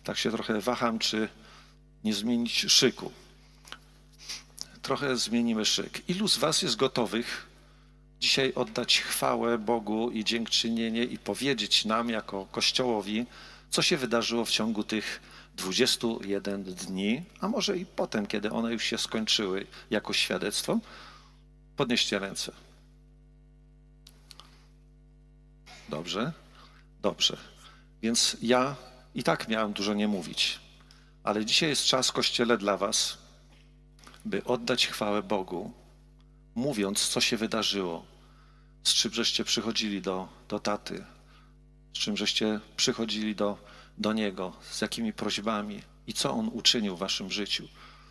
tak się trochę waham, czy nie zmienić szyku. Trochę zmienimy szyk. Ilu z was jest gotowych dzisiaj oddać chwałę Bogu i dziękczynienie i powiedzieć nam jako Kościołowi, co się wydarzyło w ciągu tych 21 dni, a może i potem, kiedy one już się skończyły jako świadectwo? Podnieście ręce. Dobrze, dobrze. Więc ja i tak miałem dużo nie mówić, ale dzisiaj jest czas, Kościele, dla was, by oddać chwałę Bogu, mówiąc, co się wydarzyło, z czym żeście przychodzili do taty, z czym żeście przychodzili do Niego, z jakimi prośbami i co On uczynił w waszym życiu.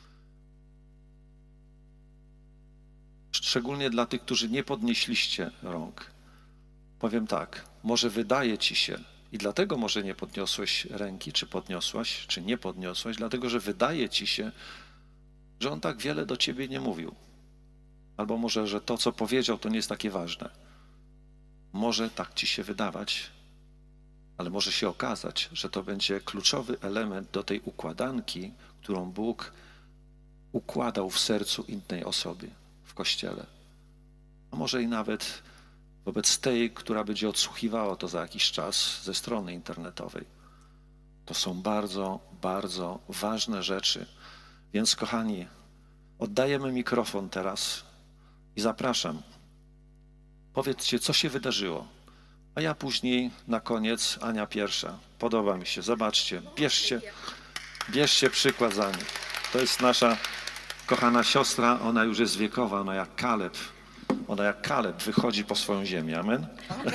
Szczególnie dla tych, którzy nie podnieśliście rąk. Powiem tak, może wydaje ci się, i dlatego może nie podniosłeś ręki, czy podniosłaś, czy nie podniosłaś, dlatego że wydaje ci się, że On tak wiele do ciebie nie mówił. Albo może, że to, co powiedział, to nie jest takie ważne. Może tak ci się wydawać, ale może się okazać, że to będzie kluczowy element do tej układanki, którą Bóg układał w sercu innej osoby w Kościele. A może i nawet wobec tej, która będzie odsłuchiwała to za jakiś czas ze strony internetowej. To są bardzo, bardzo ważne rzeczy. Więc, kochani, oddajemy mikrofon teraz i zapraszam. Powiedzcie, co się wydarzyło, a ja później na koniec, Ania pierwsza. Podoba mi się, zobaczcie, bierzcie przykład za niej. To jest nasza kochana siostra, ona już jest wiekowa, ona jak Kaleb wychodzi po swoją ziemię, amen?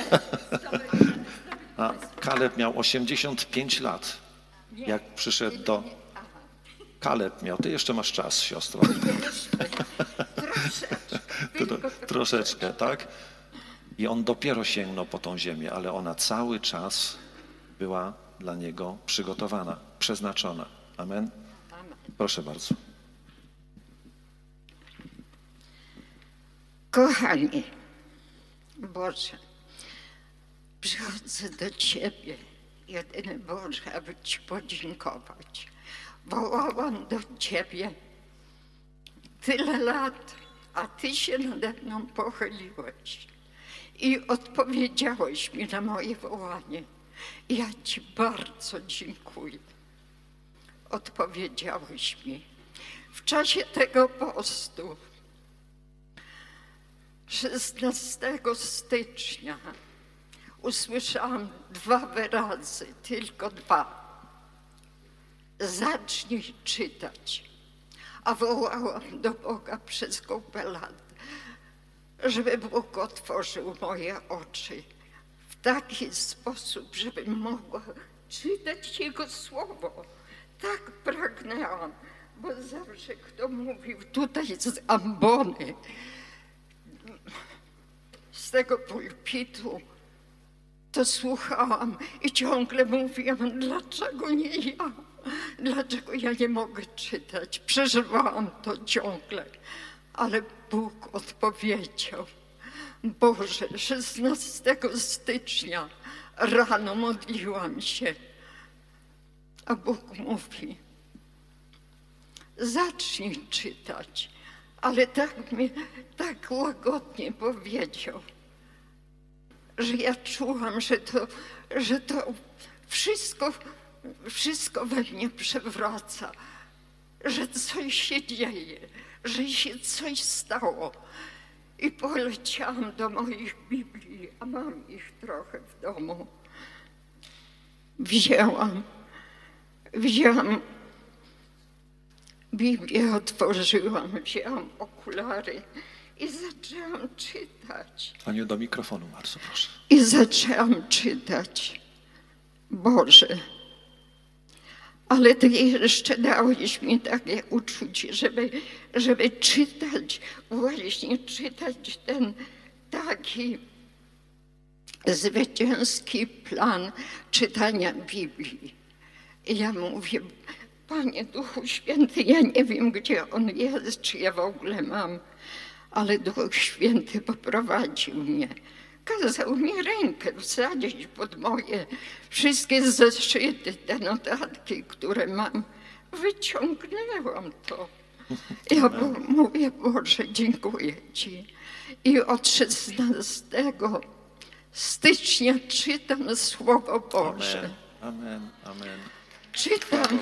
A Kaleb miał 85 lat, jak przyszedł do... Kaleb miał, ty jeszcze masz czas, siostro. Troszeczkę, tak? I on dopiero sięgnął po tą ziemię, ale ona cały czas była dla niego przygotowana, przeznaczona. Amen? Proszę bardzo. Kochani, Boże, przychodzę do Ciebie, jedyny Boże, aby Ci podziękować. Wołałam do Ciebie tyle lat, a Ty się nade mną pochyliłeś i odpowiedziałeś mi na moje wołanie. Ja Ci bardzo dziękuję. Odpowiedziałeś mi. W czasie tego postu 16 stycznia usłyszałam 2 wyrazy, tylko 2. Zacznij czytać. A wołałam do Boga przez kupę lat, żeby Bóg otworzył moje oczy w taki sposób, żebym mogła czytać Jego Słowo. Tak pragnęłam, bo zawsze kto mówił tutaj z ambony, z tego pulpitu, to słuchałam i ciągle mówiłam, dlaczego nie ja? Dlaczego ja nie mogę czytać? Przeżywałam to ciągle, ale Bóg odpowiedział. Boże, 16 stycznia rano modliłam się, a Bóg mówi, zacznij czytać. Ale tak łagodnie powiedział, że ja czułam, że to wszystko we mnie przewraca, że coś się dzieje, że się coś stało. I poleciałam do moich Biblii, a mam ich trochę w domu. Wzięłam Biblię, otworzyłam, wzięłam okulary i zaczęłam czytać. Aniu, do mikrofonu, bardzo proszę. I zaczęłam czytać. Boże, ale Ty jeszcze dałeś mi takie uczucie, żeby czytać, właśnie czytać ten taki zwycięski plan czytania Biblii. I ja mówię, Panie Duchu Święty, ja nie wiem, gdzie On jest, czy ja w ogóle mam, ale Duch Święty poprowadził mnie kazał mi rękę wsadzić pod moje wszystkie zeszyty, te notatki, które mam. Wyciągnęłam to. Ja mówię, Boże, dziękuję Ci. I od 16 stycznia czytam Słowo Boże. Amen, amen. Czytam.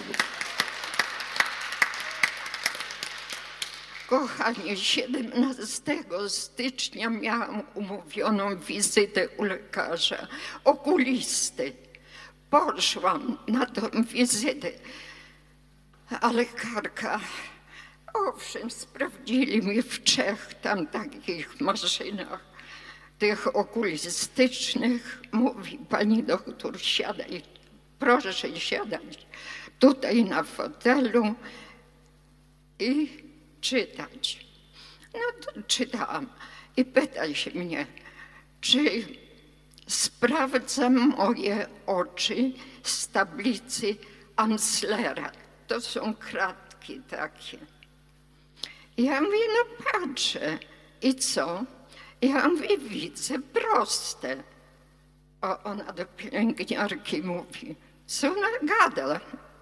Kochanie, 17 stycznia miałam umówioną wizytę u lekarza, okulisty. Poszłam na tą wizytę, a lekarka, owszem, sprawdzili mnie w 3 tam takich maszynach, tych okulistycznych. Mówi, pani doktor, siadaj, proszę siadać tutaj na fotelu i czytać. No to czytałam i pyta się mnie, czy sprawdzam moje oczy z tablicy Amslera. To są kratki takie. Ja mówię, no patrzę. I co? Ja mówię, widzę proste. A ona do pielęgniarki mówi, co ona gada?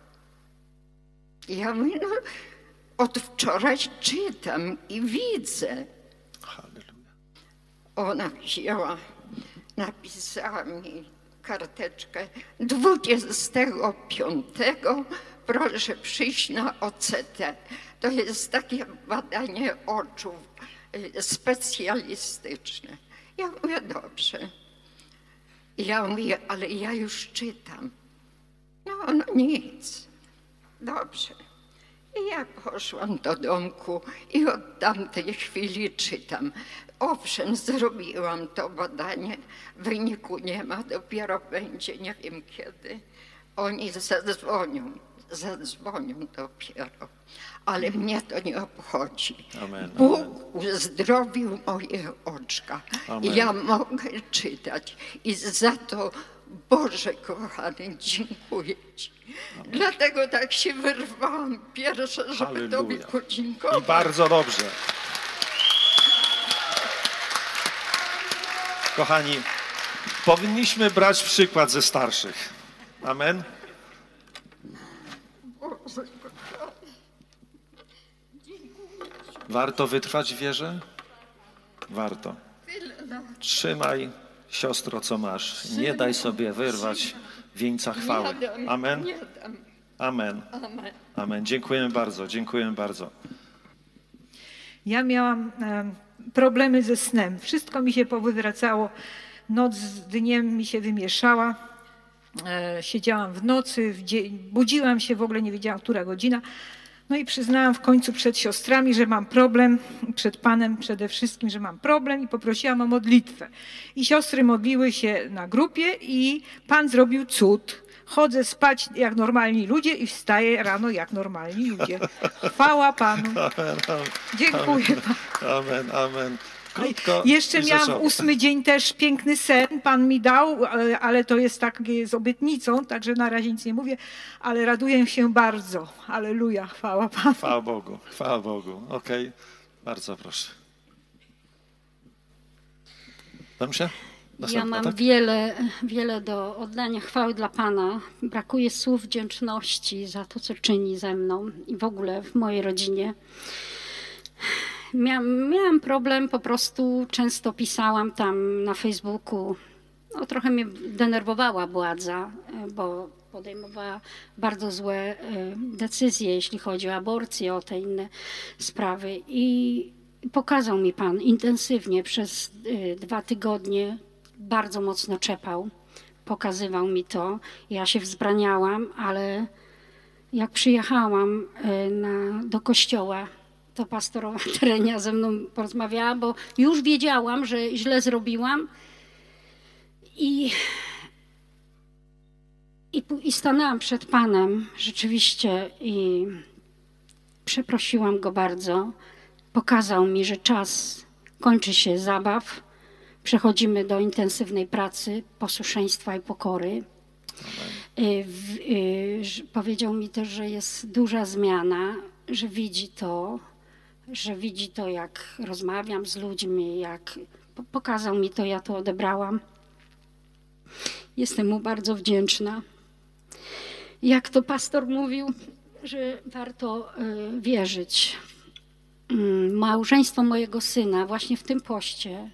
Ja mówię, no od wczoraj czytam i widzę. Halleluja. Ona wzięła, napisała mi karteczkę 25. Proszę przyjść na OCT. To jest takie badanie oczu specjalistyczne. Ja mówię, dobrze. Ja mówię, ale ja już czytam. No nic. Dobrze. I ja poszłam do domku i od tamtej chwili czytam. Owszem, zrobiłam to badanie, wyniku nie ma, dopiero będzie, nie wiem kiedy. Oni zadzwonią dopiero, ale mnie to nie obchodzi. Amen, Bóg amen. uzdrowił moje oczka Amen. i ja mogę czytać i za to, Boże kochany, dziękuję Ci. Dlatego tak się wyrwałam pierwsze, żeby Halleluja. Tobie podziękować. I bardzo dobrze. Kochani, powinniśmy brać przykład ze starszych. Amen. Boże, Warto wytrwać w wierze? Warto. Trzymaj, siostro, co masz. Nie daj sobie wyrwać wieńca chwały. Amen. Nie dam. Amen. Amen. Amen. Dziękujemy bardzo. Dziękujemy bardzo. Ja miałam problemy ze snem. Wszystko mi się powywracało. Noc z dniem mi się wymieszała. Siedziałam w nocy, w dzień, budziłam się, w ogóle nie wiedziałam, która godzina. No i przyznałam w końcu przed siostrami, że mam problem, przed Panem przede wszystkim, że mam problem i poprosiłam o modlitwę. I siostry modliły się na grupie i Pan zrobił cud. Chodzę spać jak normalni ludzie i wstaję rano jak normalni ludzie. Chwała Panu. Dziękuję Panu. Amen. Amen. Krótko Jeszcze i miałam rzeczowo. 8 dzień też piękny sen, Pan mi dał, ale to jest takie z obietnicą, także na razie nic nie mówię, ale raduję się bardzo. Alleluja, chwała Panu. Chwała Bogu. Chwała Bogu. Okej. Bardzo proszę. Dobrze? Ja Następna, mam tak? wiele do oddania chwały dla Pana. Brakuje słów wdzięczności za to, co czyni ze mną i w ogóle w mojej rodzinie. Miałam problem, po prostu często pisałam tam na Facebooku. No, trochę mnie denerwowała władza, bo podejmowała bardzo złe decyzje, jeśli chodzi o aborcję, o te inne sprawy. I pokazał mi Pan intensywnie przez 2 tygodnie, bardzo mocno czepał, pokazywał mi to. Ja się wzbraniałam, ale jak przyjechałam do kościoła, to pastorowa Terenia ze mną porozmawiała, bo już wiedziałam, że źle zrobiłam i stanęłam przed Panem rzeczywiście i przeprosiłam Go bardzo. Pokazał mi, że czas kończy się zabaw, przechodzimy do intensywnej pracy, posłuszeństwa i pokory. Powiedział mi też, że jest duża zmiana, że widzi to, jak rozmawiam z ludźmi, jak pokazał mi to, ja to odebrałam. Jestem mu bardzo wdzięczna. Jak to pastor mówił, że warto wierzyć. Małżeństwo mojego syna właśnie w tym poście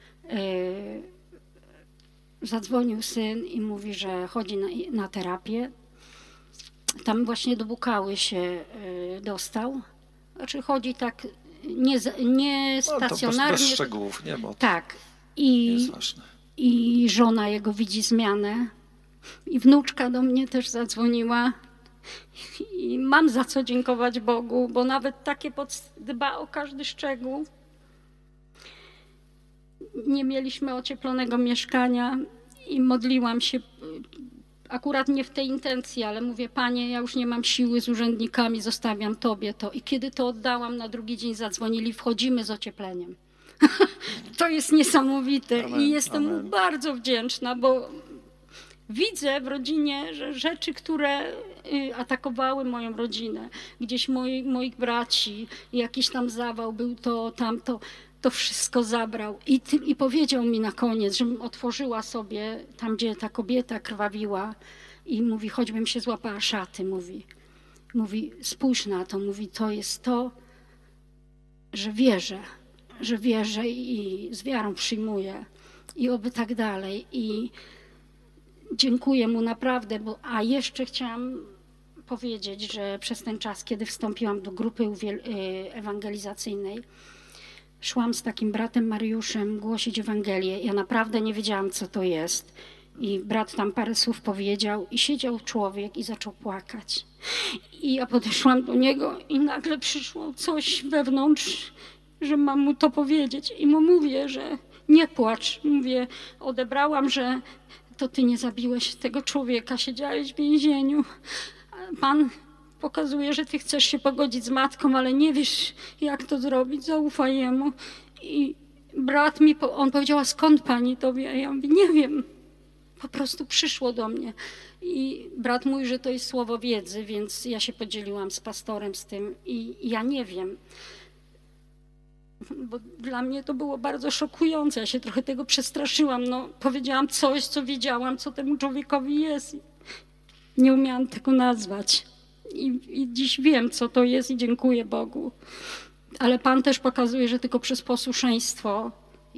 zadzwonił syn i mówi, że chodzi na terapię. Tam właśnie do Bukały się dostał. Znaczy chodzi tak nie No, to bez stacjonarnie. szczegółów, nie, bo Tak. to jest ważne. I żona jego widzi zmianę. I wnuczka do mnie też zadzwoniła. I mam za co dziękować Bogu, bo nawet takie dba o każdy szczegół. Nie mieliśmy ocieplonego mieszkania i modliłam się, akurat nie w tej intencji, ale mówię, Panie, ja już nie mam siły z urzędnikami, zostawiam Tobie to. I kiedy to oddałam, na drugi dzień zadzwonili, wchodzimy z ociepleniem. To jest niesamowite. Amen, I jestem amen. bardzo wdzięczna, bo widzę w rodzinie, że rzeczy, które atakowały moją rodzinę, gdzieś moich braci, jakiś tam zawał był, to tamto, to wszystko zabrał. I powiedział mi na koniec, żebym otworzyła sobie tam, gdzie ta kobieta krwawiła i mówi, choćbym się złapała szaty, mówi spójrz na to, mówi, to jest to, że wierzę i z wiarą przyjmuję i oby tak dalej. I dziękuję mu naprawdę, a jeszcze chciałam powiedzieć, że przez ten czas, kiedy wstąpiłam do grupy ewangelizacyjnej, szłam z takim bratem Mariuszem głosić Ewangelię. Ja naprawdę nie wiedziałam, co to jest. I brat tam parę słów powiedział i siedział człowiek i zaczął płakać. I ja podeszłam do niego i nagle przyszło coś wewnątrz, że mam mu to powiedzieć. I mu mówię, że nie płacz. Mówię, odebrałam, że to ty nie zabiłeś tego człowieka, siedziałeś w więzieniu. Pan pokazuje, że ty chcesz się pogodzić z matką, ale nie wiesz, jak to zrobić, zaufaj jemu. I brat mi, on powiedział, a skąd pani to wie? Ja mówię, nie wiem, po prostu przyszło do mnie. I brat mówi, że to jest słowo wiedzy, więc ja się podzieliłam z pastorem z tym i ja nie wiem. Bo dla mnie to było bardzo szokujące, ja się trochę tego przestraszyłam. No, powiedziałam coś, co wiedziałam, co temu człowiekowi jest. Nie umiałam tego nazwać. I dziś wiem, co to jest i dziękuję Bogu. Ale Pan też pokazuje, że tylko przez posłuszeństwo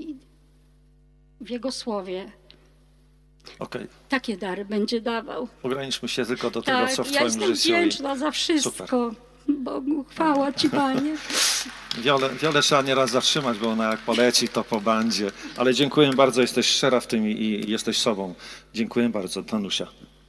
w Jego słowie Okej. takie dary będzie dawał. Ograniczmy się tylko do tego, co w ja Twoim jestem życiu. wdzięczna za wszystko. Bogu, chwała Ci, Panie. Wiole trzeba nieraz zatrzymać, bo ona jak poleci, to po bandzie. Ale dziękuję bardzo, jesteś szczera w tym i jesteś sobą. Dziękuję bardzo. Danusia.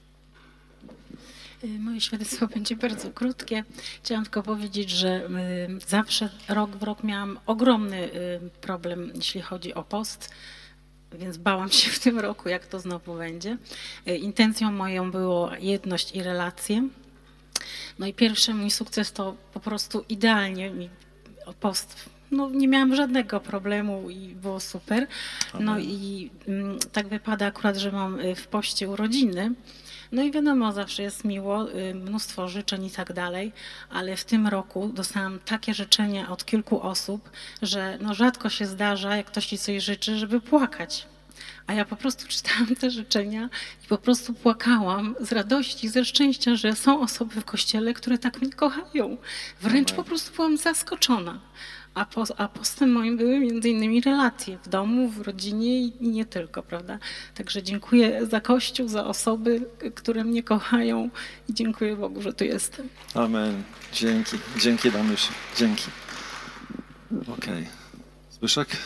Moje świadectwo będzie bardzo krótkie. Chciałam tylko powiedzieć, że zawsze rok w rok miałam ogromny problem, jeśli chodzi o post, więc bałam się w tym roku, jak to znowu będzie. Intencją moją było jedność i relacje. No i pierwszy mój sukces to po prostu idealnie mi post. No, nie miałam żadnego problemu i było super. No i tak wypada akurat, że mam w poście urodziny. No i wiadomo, zawsze jest miło, mnóstwo życzeń i tak dalej, ale w tym roku dostałam takie życzenia od kilku osób, że no rzadko się zdarza, jak ktoś ci coś życzy, żeby płakać. A ja po prostu czytałam te życzenia i po prostu płakałam z radości, ze szczęścia, że są osoby w kościele, które tak mnie kochają. Wręcz po prostu byłam zaskoczona. A postem moim były między innymi relacje w domu, w rodzinie i nie tylko, prawda? Także dziękuję za Kościół, za osoby, które mnie kochają i dziękuję Bogu, że tu jestem. Amen. Dzięki. Dzięki, Danusiu. Dzięki. Okej. Zbyszek?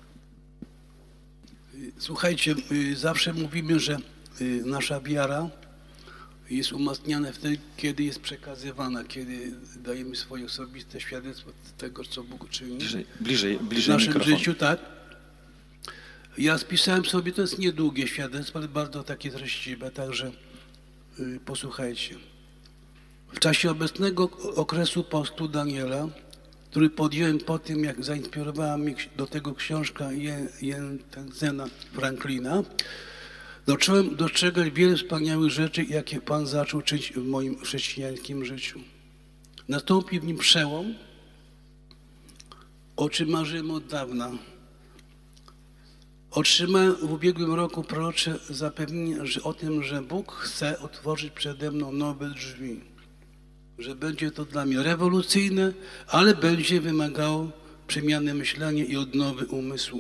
Słuchajcie, zawsze mówimy, że nasza wiara jest umacniana wtedy, kiedy jest przekazywana, kiedy dajemy swoje osobiste świadectwo tego, co Bóg czyni Bliżej w naszym mikrofon. życiu, tak? Ja spisałem sobie, to jest niedługie świadectwo, ale bardzo takie treściwe, także posłuchajcie. W czasie obecnego okresu postu Daniela, który podjąłem po tym, jak zainspirowała mnie do tego książka Jensena Franklina, dostrzegać wiele wspaniałych rzeczy, jakie Pan zaczął czynić w moim chrześcijańskim życiu. Nastąpił w nim przełom, o czym marzyłem od dawna. Otrzymałem w ubiegłym roku prorocze zapewnienie o tym, że Bóg chce otworzyć przede mną nowe drzwi. Że będzie to dla mnie rewolucyjne, ale będzie wymagało przemiany myślenia i odnowy umysłu.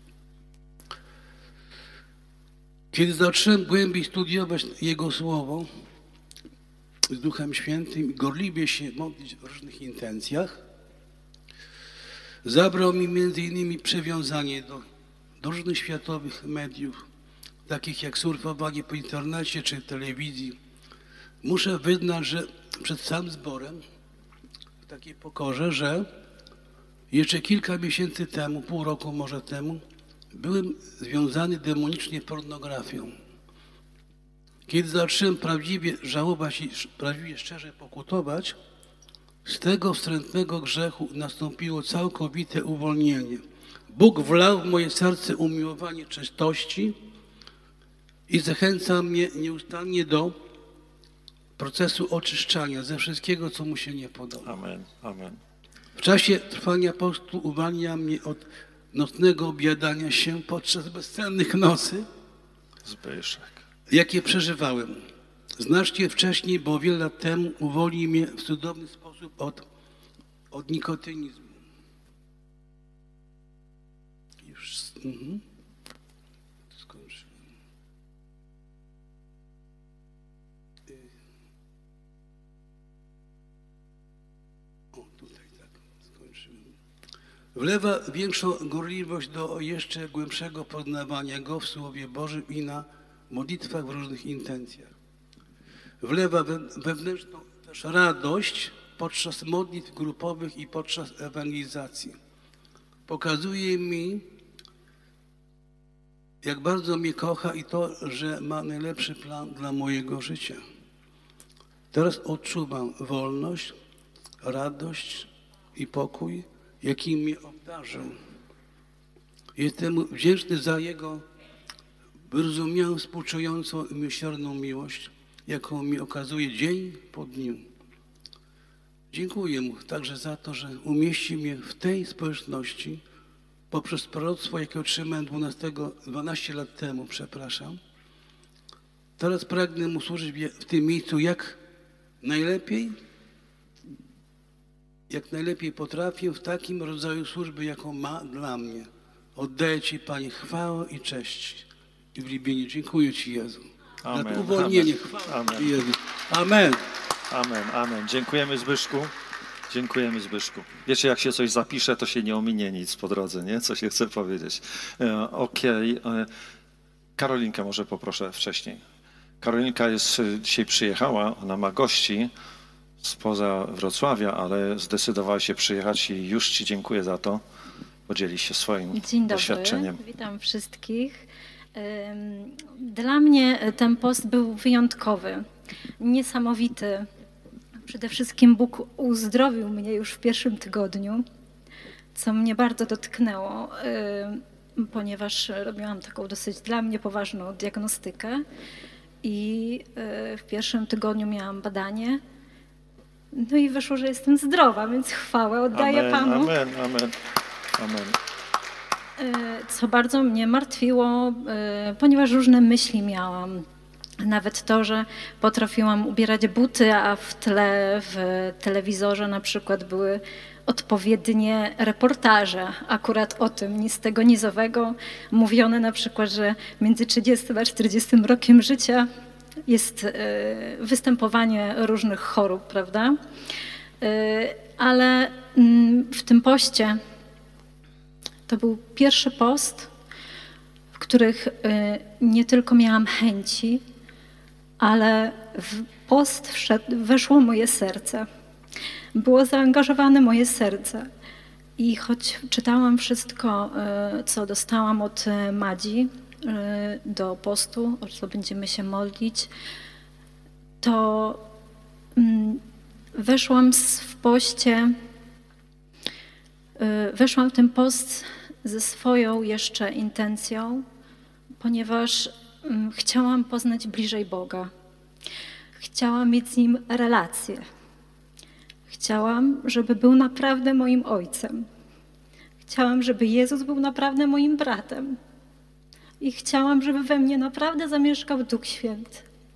Kiedy zacząłem głębiej studiować Jego Słowo z Duchem Świętym i gorliwie się modlić w różnych intencjach, zabrał mi między innymi przywiązanie do różnych światowych mediów, takich jak surfowanie po internecie czy telewizji. Muszę wyznać, że przed samym zborem, w takiej pokorze, że jeszcze kilka miesięcy temu, pół roku może temu, byłem związany demonicznie pornografią. Kiedy zacząłem prawdziwie żałować i prawdziwie szczerze pokutować, z tego wstrętnego grzechu nastąpiło całkowite uwolnienie. Bóg wlał w moje serce umiłowanie czystości i zachęca mnie nieustannie do procesu oczyszczania ze wszystkiego, co mu się nie podoba. Amen, amen. W czasie trwania postu uwalnia mnie od nocnego objadania się podczas bezsennych nocy, Zbyszek. jakie przeżywałem. Znacznie wcześniej, bo wiele lat temu uwolnił mnie w cudowny sposób od nikotynizmu. Już skończyłem. O, tutaj tak, skończyłem. Wlewa większą gorliwość do jeszcze głębszego poznawania Go w Słowie Bożym i na modlitwach w różnych intencjach. Wlewa wewnętrzną też radość podczas modlitw grupowych i podczas ewangelizacji. Pokazuje mi, jak bardzo mnie kocha i to, że ma najlepszy plan dla mojego życia. Teraz odczuwam wolność, radość i pokój, jakim mnie obdarzył. Jestem mu wdzięczny za Jego wyrozumiałą, współczującą i miłosierną miłość, jaką mi okazuje dzień po dniu. Dziękuję Mu także za to, że umieścił mnie w tej społeczności poprzez proroctwo, jakie otrzymałem 12 lat temu, Teraz pragnę Mu służyć w tym miejscu jak najlepiej potrafię w takim rodzaju służby, jaką ma dla mnie. Oddaję Ci, Panie, chwałę i cześć i wielbienie. Dziękuję Ci, Jezu. Amen, Za to uwolnienie. amen, Chwała amen. Ci, Jezu. Amen. Amen, amen. Dziękujemy, Zbyszku. Dziękujemy, Zbyszku. Wiecie, jak się coś zapisze, to się nie ominie nic po drodze, nie? Co się chce powiedzieć. Okej. Karolinkę może poproszę wcześniej. Karolinka dzisiaj przyjechała, ona ma gości spoza Wrocławia, ale zdecydowała się przyjechać i już Ci dziękuję za to. Podzieli się swoim Dzień dobry, doświadczeniem. witam wszystkich. Dla mnie ten post był wyjątkowy, niesamowity. Przede wszystkim Bóg uzdrowił mnie już w pierwszym tygodniu, co mnie bardzo dotknęło, ponieważ robiłam taką dosyć dla mnie poważną diagnostykę i w pierwszym tygodniu miałam badanie. No i wyszło, że jestem zdrowa, więc chwałę oddaję Amen, Panu. amen, amen, amen. Co bardzo mnie martwiło, ponieważ różne myśli miałam. Nawet to, że potrafiłam ubierać buty, a w tle w telewizorze na przykład były odpowiednie reportaże akurat o tym, nic z tego nizowego. Mówione na przykład, że między 30 a 40 rokiem życia jest występowanie różnych chorób, prawda? Ale w tym poście to był pierwszy post, w których nie tylko miałam chęci, ale w post weszło moje serce. Było zaangażowane moje serce. I choć czytałam wszystko, co dostałam od Madzi do postu, o co będziemy się modlić, to weszłam w ten post ze swoją jeszcze intencją, ponieważ chciałam poznać bliżej Boga. Chciałam mieć z Nim relację. Chciałam, żeby był naprawdę moim Ojcem. Chciałam, żeby Jezus był naprawdę moim bratem. i chciałam, żeby we mnie naprawdę zamieszkał Duch Święty.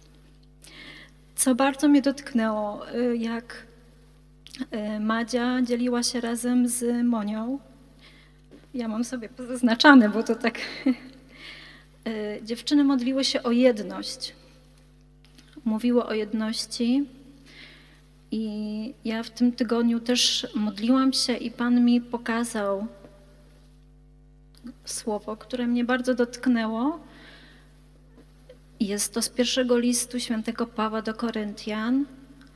Co bardzo mnie dotknęło, jak Madzia dzieliła się razem z Monią. Ja mam sobie pozaznaczane, bo to tak... Dziewczyny modliły się o jedność. Mówiły o jedności i ja w tym tygodniu też modliłam się i Pan mi pokazał słowo, które mnie bardzo dotknęło. Jest to z pierwszego listu świętego Pawła do Koryntian.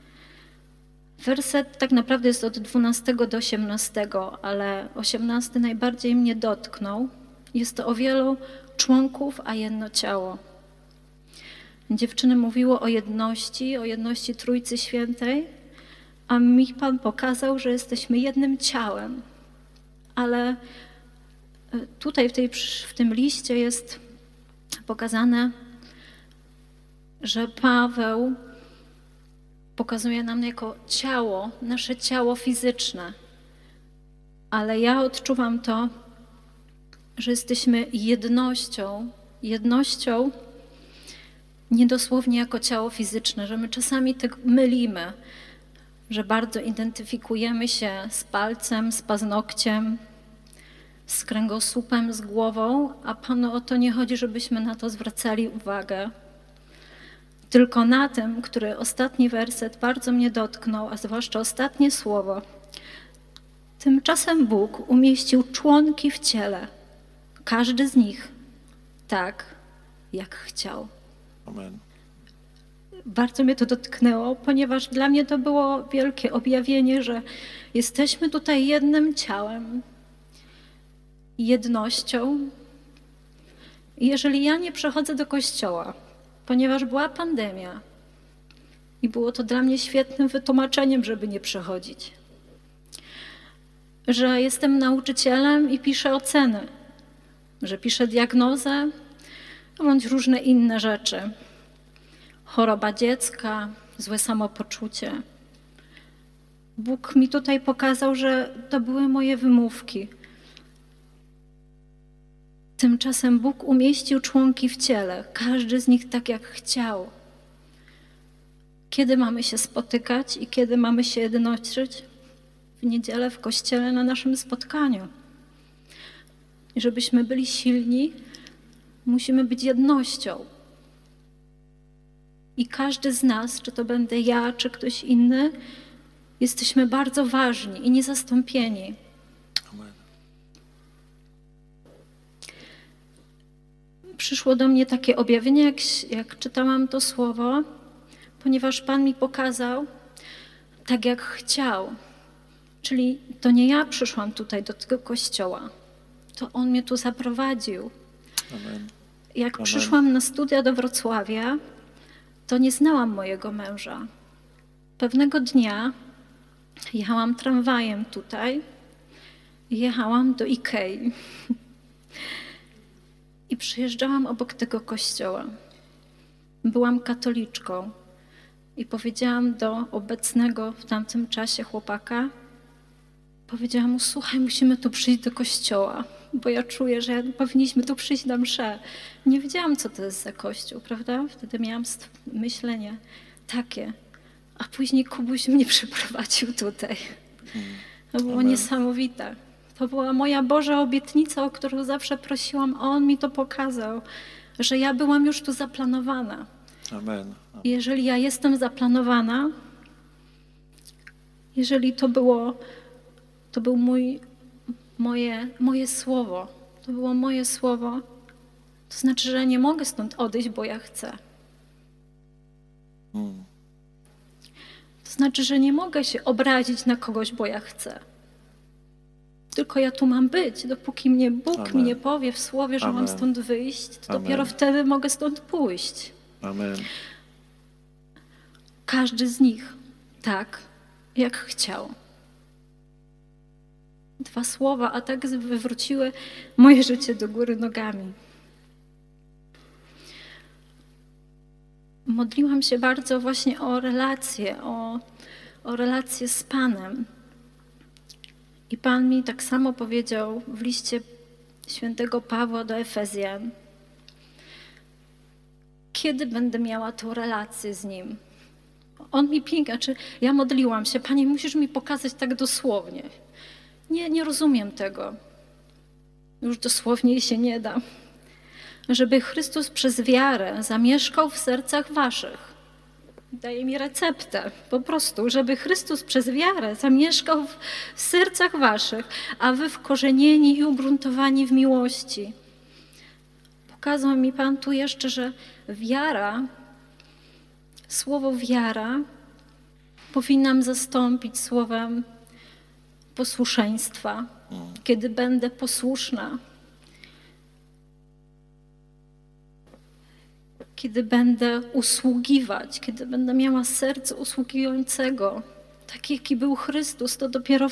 Werset tak naprawdę jest od 12 do 18, ale 18 najbardziej mnie dotknął. Jest to o wielu członków, a jedno ciało. Dziewczyny mówiło o jedności Trójcy Świętej, a mi Pan pokazał, że jesteśmy jednym ciałem. Ale tutaj w tym liście jest pokazane, że Paweł pokazuje nam jako ciało, nasze ciało fizyczne. Ale ja odczuwam to, że jesteśmy jednością nie dosłownie jako ciało fizyczne, że my czasami tak mylimy, że bardzo identyfikujemy się z palcem, z paznokciem, z kręgosłupem, z głową, a Panu o to nie chodzi, żebyśmy na to zwracali uwagę. Tylko na tym, który ostatni werset bardzo mnie dotknął, a zwłaszcza ostatnie słowo. Tymczasem Bóg umieścił członki w ciele, każdy z nich tak, jak chciał. Amen. Bardzo mnie to dotknęło, ponieważ dla mnie to było wielkie objawienie, że jesteśmy tutaj jednym ciałem, jednością. I jeżeli ja nie przychodzę do kościoła, ponieważ była pandemia i było to dla mnie świetnym wytłumaczeniem, żeby nie przychodzić, że jestem nauczycielem i piszę oceny, że piszę diagnozę bądź różne inne rzeczy. Choroba dziecka, złe samopoczucie. Bóg mi tutaj pokazał, że to były moje wymówki. Tymczasem Bóg umieścił członki w ciele, każdy z nich tak jak chciał. Kiedy mamy się spotykać i kiedy mamy się jednoczyć? W niedzielę w kościele na naszym spotkaniu. I żebyśmy byli silni, musimy być jednością. I każdy z nas, czy to będę ja, czy ktoś inny, jesteśmy bardzo ważni i niezastąpieni. Amen. Przyszło do mnie takie objawienie, jak czytałam to słowo, ponieważ Pan mi pokazał tak, jak chciał. Czyli to nie ja przyszłam tutaj do tego kościoła, to On mnie tu zaprowadził. Amen. Jak Amen. przyszłam na studia do Wrocławia, to nie znałam mojego męża. Pewnego dnia jechałam tramwajem tutaj i jechałam do Ikei. I przyjeżdżałam obok tego kościoła. Byłam katoliczką i powiedziałam do obecnego w tamtym czasie chłopaka, powiedziałam mu, słuchaj, musimy tu przyjść do kościoła, bo ja czuję, że powinniśmy tu przyjść na mszę. Nie wiedziałam, co to jest za kościół, prawda? Wtedy miałam myślenie takie. A później Kubuś mnie przyprowadził tutaj. To było Amen. niesamowite. To była moja Boża obietnica, o którą zawsze prosiłam, a On mi to pokazał, że ja byłam już tu zaplanowana. Amen. I jeżeli ja jestem zaplanowana, jeżeli to było moje słowo, to było moje słowo, to znaczy, że nie mogę stąd odejść, bo ja chcę. To znaczy, że nie mogę się obrazić na kogoś, bo ja chcę. Tylko ja tu mam być, dopóki mnie Bóg Amen. mi nie powie w słowie, że mam Amen. stąd wyjść, to Amen. dopiero wtedy mogę stąd pójść. Amen. Każdy z nich tak, jak chciał. 2 słowa, a tak wywróciły moje życie do góry nogami. Modliłam się bardzo właśnie o relacje z Panem. I Pan mi tak samo powiedział w liście świętego Pawła do Efezjan. kiedy będę miała tą relację z Nim. On mi pięknie, ja modliłam się, Panie, musisz mi pokazać tak dosłownie. Nie rozumiem tego. Już dosłowniej się nie da. Żeby Chrystus przez wiarę zamieszkał w sercach waszych. Daje mi receptę, po prostu, żeby Chrystus przez wiarę zamieszkał w sercach waszych, a wy wkorzenieni i ugruntowani w miłości. Pokazał mi Pan tu jeszcze, że wiara, słowo wiara powinnam zastąpić słowem posłuszeństwa, kiedy będę posłuszna, kiedy będę usługiwać, kiedy będę miała serce usługującego, tak jaki był Chrystus, to dopiero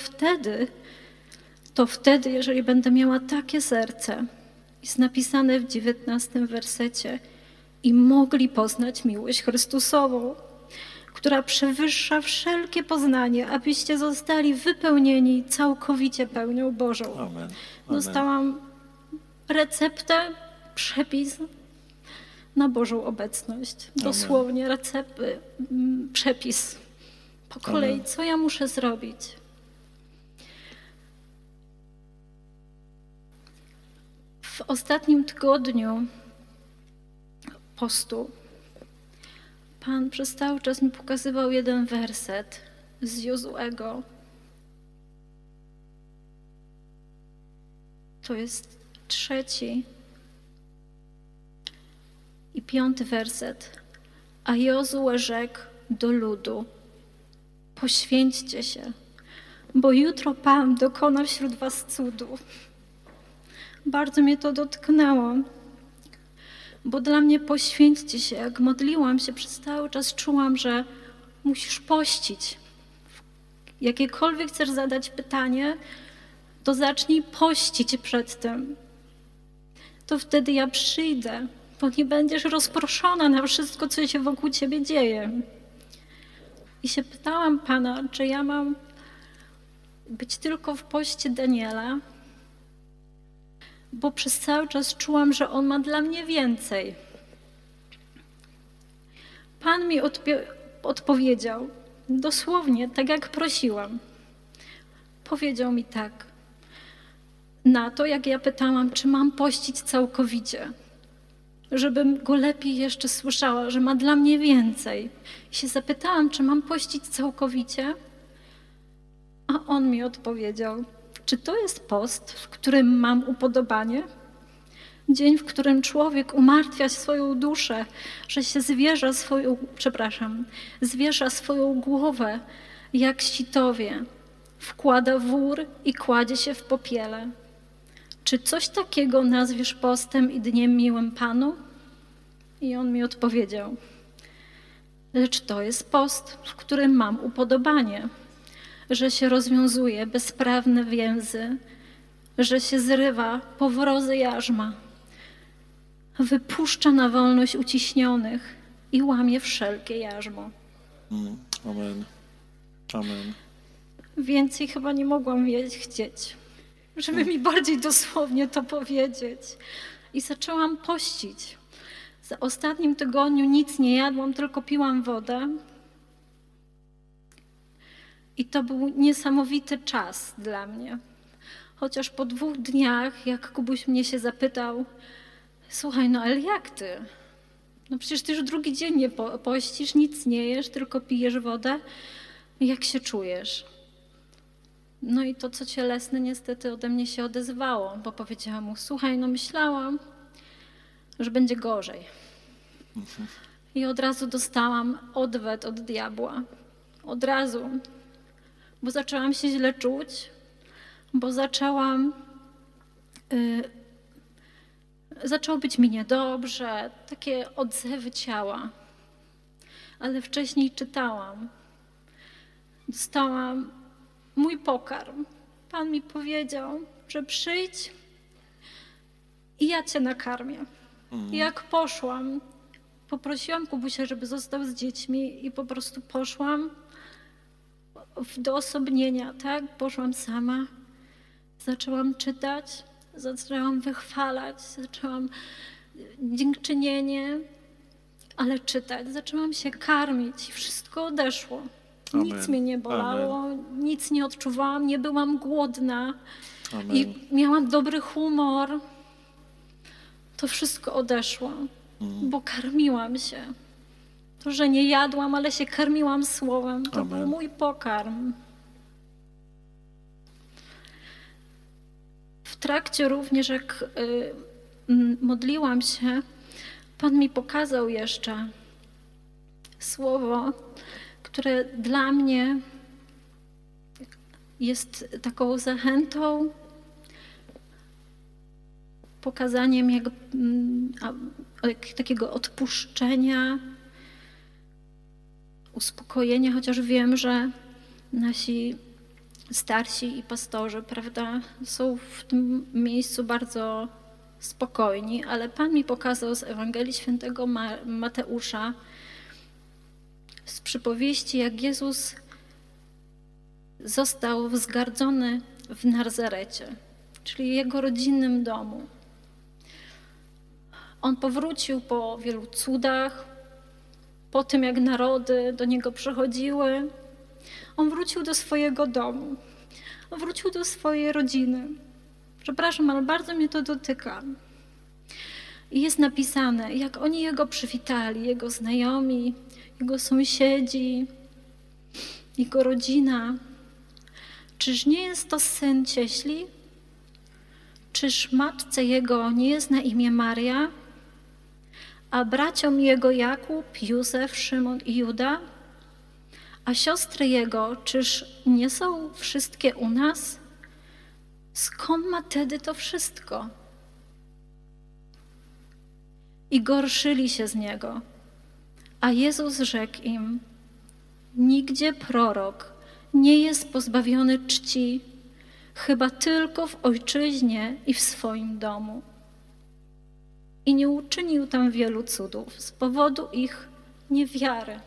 wtedy, jeżeli będę miała takie serce, jest napisane w 19 wersecie, i mogli poznać miłość Chrystusową, która przewyższa wszelkie poznanie, abyście zostali wypełnieni całkowicie pełnią Bożą. Amen. Amen. Dostałam receptę, przepis na Bożą obecność. Dosłownie przepis po kolei, Amen. co ja muszę zrobić. W ostatnim tygodniu postu Pan przez cały czas mi pokazywał jeden werset z Jozuego. To jest 3. i 5 werset. A Jozue rzekł do ludu: poświęćcie się, bo jutro Pan dokona wśród was cudów. Bardzo mnie to dotknęło, bo dla mnie poświęćcie się. Jak modliłam się, przez cały czas czułam, że musisz pościć. Jakiekolwiek chcesz zadać pytanie, to zacznij pościć przed tym. To wtedy ja przyjdę, bo nie będziesz rozproszona na wszystko, co się wokół ciebie dzieje. I się pytałam Pana, czy ja mam być tylko w poście Daniela, bo przez cały czas czułam, że On ma dla mnie więcej. Pan mi odpowiedział, dosłownie tak jak prosiłam. Powiedział mi tak, na to jak ja pytałam, czy mam pościć całkowicie, żebym Go lepiej jeszcze słyszała, że ma dla mnie więcej. I się zapytałam, czy mam pościć całkowicie, a On mi odpowiedział, czy to jest post, w którym mam upodobanie? Dzień, w którym człowiek umartwia swoją duszę, że się zwierza swoją głowę jak sitowie, wkłada wór i kładzie się w popiele. Czy coś takiego nazwiesz postem i dniem miłym Panu? I on mi odpowiedział, lecz to jest post, w którym mam upodobanie, że się rozwiązuje bezprawne więzy, że się zrywa powrozy jarzma, wypuszcza na wolność uciśnionych i łamie wszelkie jarzmo. Amen. Amen. Więcej chyba nie mogłam chcieć, żeby mi bardziej dosłownie to powiedzieć. I zaczęłam pościć. W ostatnim tygodniu nic nie jadłam, tylko piłam wodę. I to był niesamowity czas dla mnie. Chociaż po 2 dniach, jak Kubuś mnie się zapytał, słuchaj, no ale jak ty? No przecież ty już 2. dzień nie pościsz, nic nie jesz, tylko pijesz wodę. Jak się czujesz? No i to, co cielesne, niestety ode mnie się odezwało, bo powiedziałam mu, słuchaj, no myślałam, że będzie gorzej. I od razu dostałam odwet od diabła. Od razu. Bo zaczęłam się źle czuć, bo zaczęło być mi niedobrze, takie odzewy ciała. Ale wcześniej czytałam. Dostałam mój pokarm. Pan mi powiedział, że przyjdź i ja cię nakarmię. I jak poszłam, poprosiłam Kubusia, żeby został z dziećmi i po prostu poszłam w doosobnienia, tak? Poszłam sama, zaczęłam czytać, zaczęłam wychwalać, zaczęłam dziękczynienie ale czytać. Zaczęłam się karmić i wszystko odeszło. Nic Amen. mnie nie bolało, nic nie odczuwałam, nie byłam głodna i miałam dobry humor. To wszystko odeszło, bo karmiłam się. To, że nie jadłam, ale się karmiłam słowem, to Amen. był mój pokarm. W trakcie również, jak modliłam się, Pan mi pokazał jeszcze słowo, które dla mnie jest taką zachętą, pokazaniem takiego odpuszczenia, uspokojenia, chociaż wiem, że nasi starsi i pastorzy, prawda, są w tym miejscu bardzo spokojni, ale Pan mi pokazał z Ewangelii Świętego Mateusza, z przypowieści, jak Jezus został wzgardzony w Nazarecie, czyli jego rodzinnym domu. On powrócił po wielu cudach, po tym, jak narody do niego przychodziły. On wrócił do swojego domu, on wrócił do swojej rodziny. Przepraszam, ale bardzo mnie to dotyka. I jest napisane, jak oni jego przywitali, jego znajomi, jego sąsiedzi, jego rodzina. Czyż nie jest to syn cieśli? Czyż matce jego nie jest na imię Maria? A braciom jego Jakub, Józef, Szymon i Juda? A siostry jego, czyż nie są wszystkie u nas? Skąd ma tedy to wszystko? I gorszyli się z niego. A Jezus rzekł im, nigdzie prorok nie jest pozbawiony czci, chyba tylko w ojczyźnie i w swoim domu. I nie uczynił tam wielu cudów z powodu ich niewiary.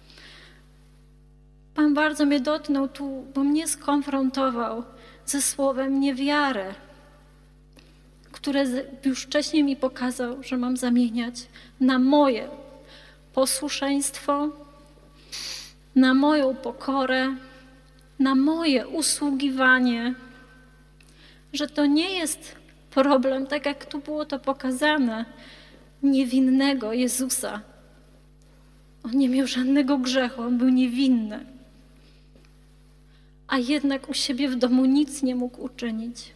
Pan bardzo mnie dotknął tu, bo mnie skonfrontował ze słowem niewiary, które już wcześniej mi pokazał, że mam zamieniać na moje posłuszeństwo, na moją pokorę, na moje usługiwanie, że to nie jest problem, tak jak tu było to pokazane, niewinnego Jezusa. On nie miał żadnego grzechu, on był niewinny. A jednak u siebie w domu nic nie mógł uczynić.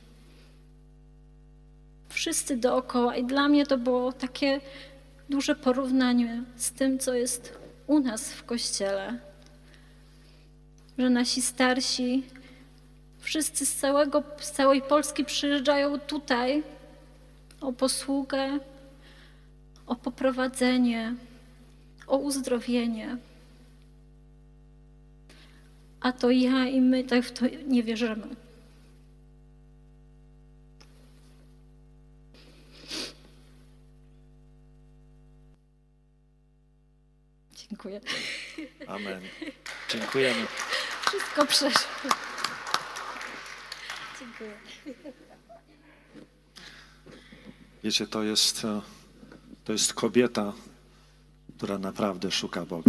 Wszyscy dookoła i dla mnie to było takie duże porównanie z tym, co jest u nas w Kościele. Że nasi starsi, wszyscy z całej Polski przyjeżdżają tutaj o posługę, o poprowadzenie, o uzdrowienie. A to ja i my tak w to nie wierzymy. Dziękuję. Amen. Dziękujemy. Wszystko przeszło. Dziękuję. Wiecie, to jest kobieta, która naprawdę szuka Boga.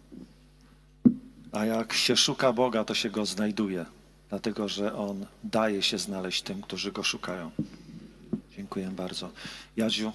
A jak się szuka Boga, to się Go znajduje, dlatego że On daje się znaleźć tym, którzy Go szukają. Dziękuję bardzo. Jadziu,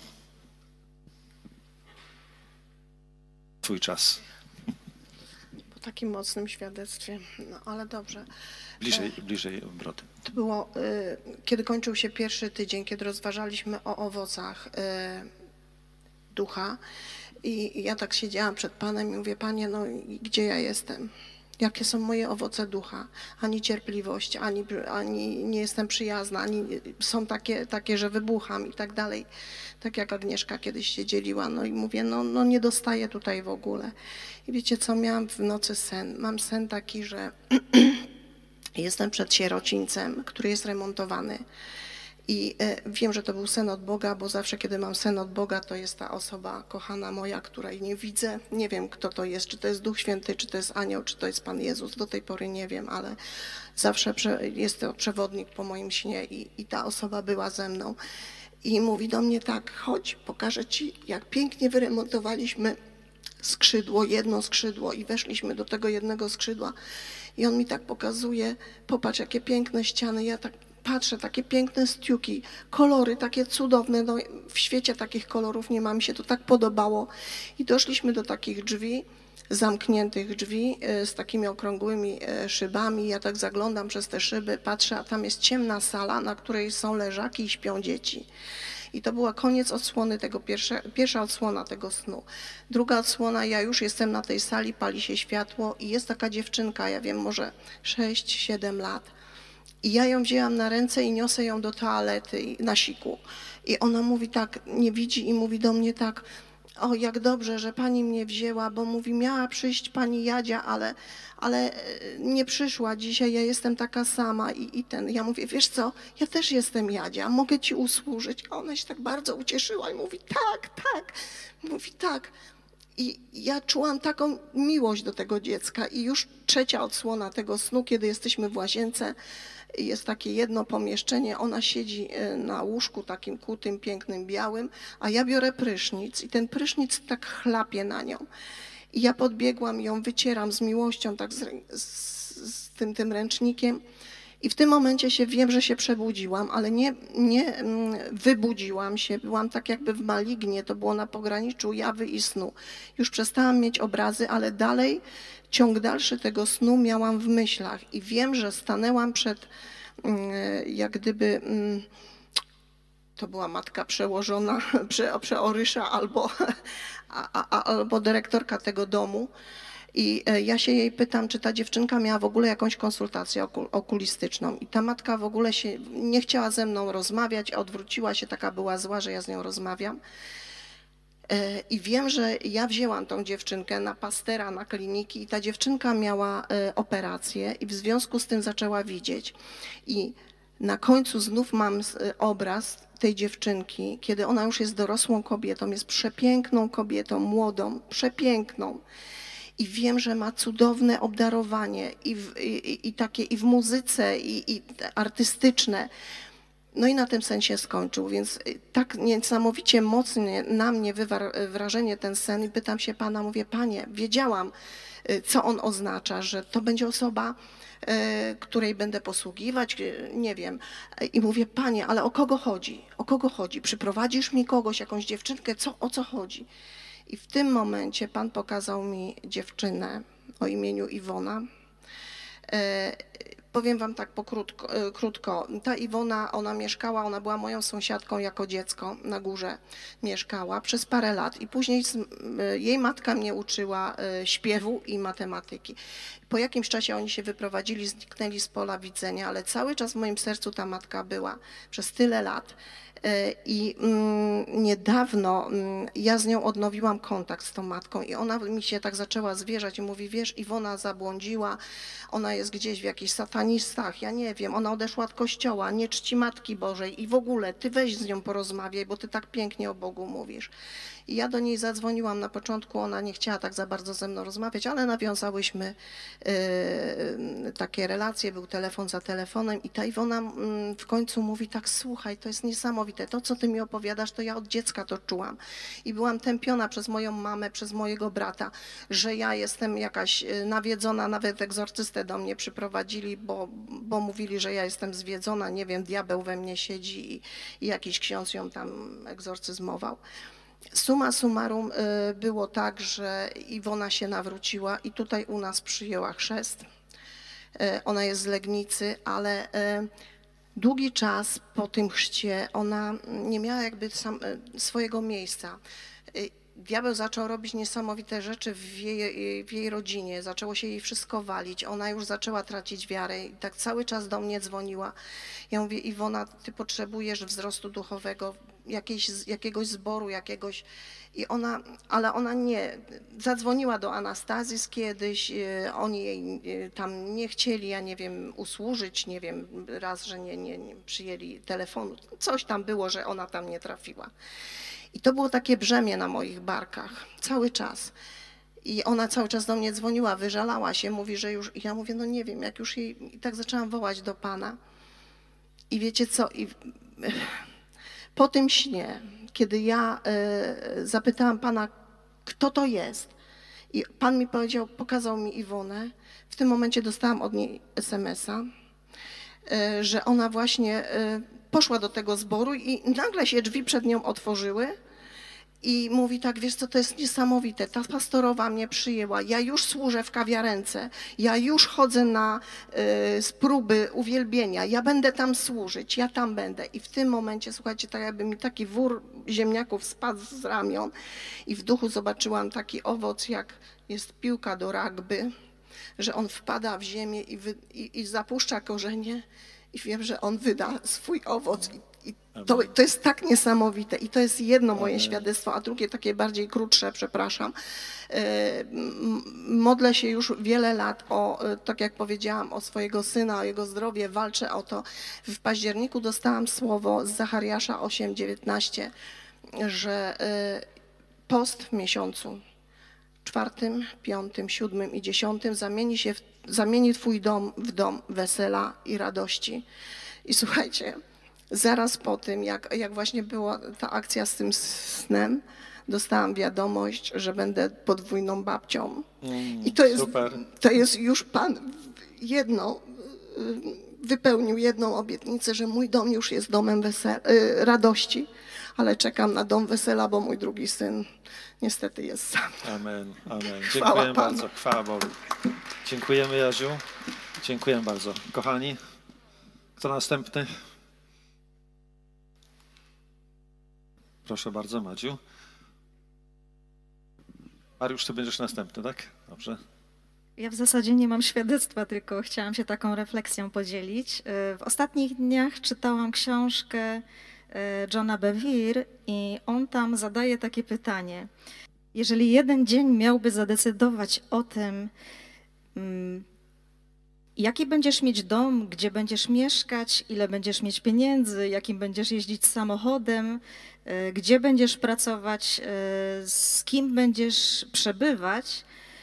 twój czas. Po takim mocnym świadectwie, no ale dobrze. Bliżej obrody. To było, kiedy kończył się pierwszy tydzień, kiedy rozważaliśmy o owocach ducha i ja tak siedziałam przed Panem i mówię, Panie, no gdzie ja jestem? Jakie są moje owoce ducha? Ani cierpliwość, ani nie jestem przyjazna, ani są takie, że wybucham i tak dalej. Tak jak Agnieszka kiedyś się dzieliła, no i mówię, no nie dostaję tutaj w ogóle. I wiecie co, miałam w nocy sen. Mam sen taki, że jestem przed sierocińcem, który jest remontowany. I wiem, że to był sen od Boga, bo zawsze, kiedy mam sen od Boga, to jest ta osoba kochana moja, której nie widzę. Nie wiem, kto to jest, czy to jest Duch Święty, czy to jest anioł, czy to jest Pan Jezus. Do tej pory nie wiem, ale zawsze jest to przewodnik po moim śnie i ta osoba była ze mną. I mówi do mnie tak, chodź, pokażę Ci, jak pięknie wyremontowaliśmy skrzydło, jedno skrzydło i weszliśmy do tego jednego skrzydła i on mi tak pokazuje, popatrz jakie piękne ściany, ja tak patrzę, takie piękne stiuki, kolory takie cudowne, no w świecie takich kolorów nie ma, mi się to tak podobało i doszliśmy do takich drzwi, zamkniętych drzwi z takimi okrągłymi szybami, ja tak zaglądam przez te szyby, patrzę, a tam jest ciemna sala, na której są leżaki i śpią dzieci. I to była koniec odsłony tego, pierwsza odsłona tego snu. Druga odsłona, ja już jestem na tej sali, pali się światło i jest taka dziewczynka, ja wiem, może 6-7 lat. I ja ją wzięłam na ręce i niosę ją do toalety na siku. I ona mówi tak, nie widzi i mówi do mnie tak, o jak dobrze, że pani mnie wzięła, bo mówi, miała przyjść pani Jadzia, ale nie przyszła dzisiaj, ja jestem taka sama i ten. Ja mówię, wiesz co, ja też jestem Jadzia, mogę ci usłużyć. A ona się tak bardzo ucieszyła i mówi, tak, tak. Mówi tak. I ja czułam taką miłość do tego dziecka i już trzecia odsłona tego snu, kiedy jesteśmy w łazience, jest takie jedno pomieszczenie, ona siedzi na łóżku takim kutym, pięknym, białym, a ja biorę prysznic i ten prysznic tak chlapie na nią. I ja podbiegłam, ją wycieram z miłością, tak z tym ręcznikiem i w tym momencie wiem, że się przebudziłam, ale nie wybudziłam się, byłam tak jakby w malignie, to było na pograniczu jawy i snu. Już przestałam mieć obrazy, ale dalej, ciąg dalszy tego snu miałam w myślach i wiem, że stanęłam przed, jak gdyby, to była matka przełożona, przeorysza albo dyrektorka tego domu. I ja się jej pytam, czy ta dziewczynka miała w ogóle jakąś konsultację okulistyczną. I ta matka w ogóle się nie chciała ze mną rozmawiać, odwróciła się, taka była zła, że ja z nią rozmawiam. I wiem, że ja wzięłam tą dziewczynkę na pastera, na kliniki i ta dziewczynka miała operację i w związku z tym zaczęła widzieć. I na końcu znów mam obraz tej dziewczynki, kiedy ona już jest dorosłą kobietą, jest przepiękną kobietą, młodą, przepiękną. I wiem, że ma cudowne obdarowanie i takie i w muzyce, i artystyczne. No i na tym sen się skończył, więc tak niesamowicie mocnie na mnie wywarł wrażenie ten sen i pytam się Pana, mówię, Panie, wiedziałam, co on oznacza, że to będzie osoba, której będę posługiwać, nie wiem. I mówię, Panie, ale o kogo chodzi? O kogo chodzi? Przyprowadzisz mi kogoś, jakąś dziewczynkę? O co chodzi? I w tym momencie Pan pokazał mi dziewczynę o imieniu Iwona. Powiem wam tak krótko. Ta Iwona, ona mieszkała, ona była moją sąsiadką jako dziecko, na górze mieszkała przez parę lat i później jej matka mnie uczyła śpiewu i matematyki. Po jakimś czasie oni się wyprowadzili, zniknęli z pola widzenia, ale cały czas w moim sercu ta matka była przez tyle lat. I niedawno ja z nią odnowiłam kontakt z tą matką i ona mi się tak zaczęła zwierzać i mówi, wiesz, Iwona zabłądziła, ona jest gdzieś w jakichś satanistach, ja nie wiem, ona odeszła od kościoła, nie czci Matki Bożej i w ogóle ty weź z nią porozmawiaj, bo ty tak pięknie o Bogu mówisz. I ja do niej zadzwoniłam na początku, ona nie chciała tak za bardzo ze mną rozmawiać, ale nawiązałyśmy takie relacje, był telefon za telefonem i ta Iwona w końcu mówi tak, słuchaj, to jest niesamowite, to co ty mi opowiadasz, to ja od dziecka to czułam. I byłam tępiona przez moją mamę, przez mojego brata, że ja jestem jakaś nawiedzona, nawet egzorcystę do mnie przyprowadzili, bo mówili, że ja jestem zwiedzona, nie wiem, diabeł we mnie siedzi i jakiś ksiądz ją tam egzorcyzmował. Summa summarum było tak, że Iwona się nawróciła i tutaj u nas przyjęła chrzest. Ona jest z Legnicy, ale długi czas po tym chrzcie ona nie miała jakby swojego miejsca. Diabeł zaczął robić niesamowite rzeczy w jej rodzinie, zaczęło się jej wszystko walić, ona już zaczęła tracić wiarę i tak cały czas do mnie dzwoniła. Ja mówię, Iwona, ty potrzebujesz wzrostu duchowego, jakiegoś zboru, ale ona nie, zadzwoniła do Anastazji kiedyś, oni jej tam nie chcieli, ja nie wiem, usłużyć, nie wiem, raz, że nie przyjęli telefonu, coś tam było, że ona tam nie trafiła. I to było takie brzemię na moich barkach, cały czas. I ona cały czas do mnie dzwoniła, wyżalała się, mówi, że już, i ja mówię, no nie wiem, jak już jej, i tak zaczęłam wołać do Pana. I wiecie co, po tym śnie, kiedy ja zapytałam Pana, kto to jest. I Pan mi powiedział, pokazał mi Iwonę. W tym momencie dostałam od niej SMS-a, że ona właśnie poszła do tego zboru i nagle się drzwi przed nią otworzyły i mówi tak, wiesz co, to jest niesamowite, ta pastorowa mnie przyjęła, ja już służę w kawiarence, ja już chodzę na próby uwielbienia, ja będę tam służyć, ja tam będę. I w tym momencie, słuchajcie, tak jakby mi taki wór ziemniaków spadł z ramion i w duchu zobaczyłam taki owoc, jak jest piłka do rugby, że on wpada w ziemię i zapuszcza korzenie i wiem, że on wyda swój owoc. I to jest tak niesamowite i to jest jedno moje świadectwo, a drugie takie bardziej krótsze, przepraszam. Modlę się już wiele lat o, tak jak powiedziałam, o swojego syna, o jego zdrowie, walczę o to. W październiku dostałam słowo z Zachariasza 8:19, że post w miesiącu 4., 5., 7. i 10. zamieni twój dom w dom wesela i radości. I słuchajcie, zaraz po tym, jak właśnie była ta akcja z tym snem, dostałam wiadomość, że będę podwójną babcią. I to jest już Pan wypełnił jedną obietnicę, że mój dom już jest domem radości, ale czekam na dom wesela, bo mój drugi syn niestety jest sam. Amen, amen. Chwała Dziękuję Panu. bardzo, chwała Bogu. Dziękujemy, Jaziu. Dziękuję bardzo. Kochani, kto następny? Proszę bardzo, Madziu. Mariusz, ty będziesz następny, tak? Dobrze. Ja w zasadzie nie mam świadectwa, tylko chciałam się taką refleksją podzielić. W ostatnich dniach czytałam książkę Johna Bevere i on tam zadaje takie pytanie. Jeżeli jeden dzień miałby zadecydować o tym, jaki będziesz mieć dom, gdzie będziesz mieszkać, ile będziesz mieć pieniędzy, jakim będziesz jeździć samochodem, gdzie będziesz pracować, z kim będziesz przebywać,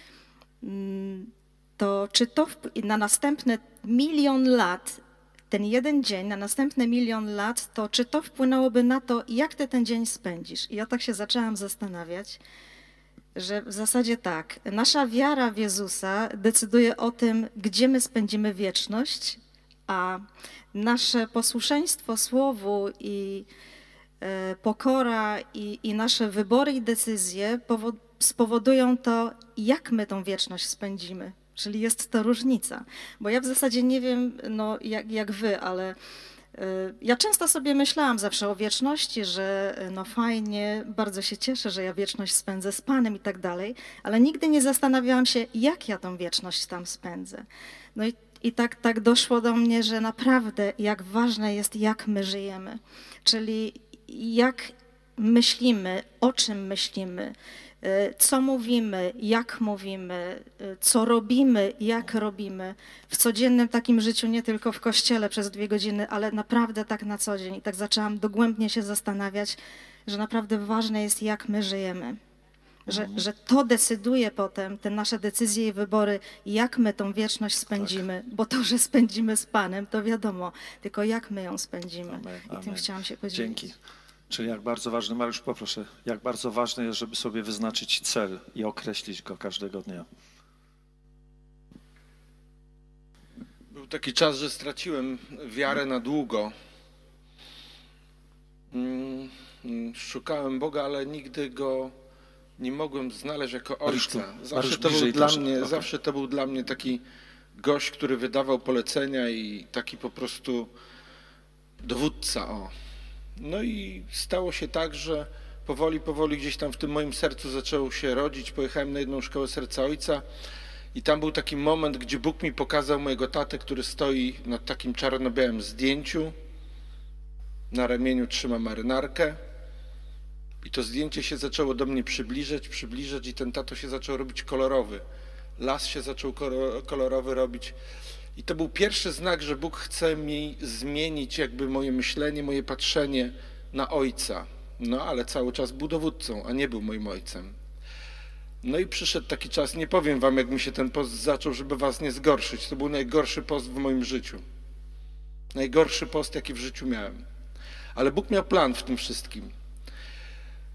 to czy to na następne 1 000 000 lat, ten jeden dzień, na następne 1 000 000 lat, to czy to wpłynęłoby na to, jak ty ten dzień spędzisz? I ja tak się zaczęłam zastanawiać, że w zasadzie tak, nasza wiara w Jezusa decyduje o tym, gdzie my spędzimy wieczność, a nasze posłuszeństwo Słowu i pokora i nasze wybory i decyzje spowodują to, jak my tą wieczność spędzimy. Czyli jest to różnica. Bo ja w zasadzie nie wiem, no, jak wy, ale ja często sobie myślałam zawsze o wieczności, że no fajnie, bardzo się cieszę, że ja wieczność spędzę z Panem i tak dalej, ale nigdy nie zastanawiałam się, jak ja tą wieczność tam spędzę. No i tak doszło do mnie, że naprawdę jak ważne jest, jak my żyjemy. Czyli jak myślimy, o czym myślimy, co mówimy, jak mówimy, co robimy, jak robimy w codziennym takim życiu, nie tylko w kościele przez 2 godziny, ale naprawdę tak na co dzień. I tak zaczęłam dogłębnie się zastanawiać, że naprawdę ważne jest, jak my żyjemy. Że to decyduje potem, te nasze decyzje i wybory, jak my tą wieczność spędzimy, bo to, że spędzimy z Panem, to wiadomo, tylko jak my ją spędzimy. Amen, I tym amen. chciałam się podzielić. Dzięki. Czyli jak bardzo ważne, Mariusz, poproszę, jak bardzo ważne jest, żeby sobie wyznaczyć cel i określić go każdego dnia. Był taki czas, że straciłem wiarę na długo. Szukałem Boga, ale nigdy Go nie mogłem znaleźć jako Ojca. Zawsze to był dla mnie taki gość, który wydawał polecenia i taki po prostu dowódca. No i stało się tak, że powoli gdzieś tam w tym moim sercu zaczęło się rodzić. Pojechałem na jedną szkołę serca Ojca i tam był taki moment, gdzie Bóg mi pokazał mojego tatę, który stoi na takim czarno-białym zdjęciu. Na ramieniu trzyma marynarkę i to zdjęcie się zaczęło do mnie przybliżać i ten tato się zaczął robić kolorowy. Las się zaczął kolorowy robić. I to był pierwszy znak, że Bóg chce mi zmienić jakby moje myślenie, moje patrzenie na Ojca. No ale cały czas był dowódcą, a nie był moim ojcem. No i przyszedł taki czas, nie powiem wam, jak mi się ten post zaczął, żeby was nie zgorszyć. To był najgorszy post w moim życiu. Najgorszy post, jaki w życiu miałem. Ale Bóg miał plan w tym wszystkim.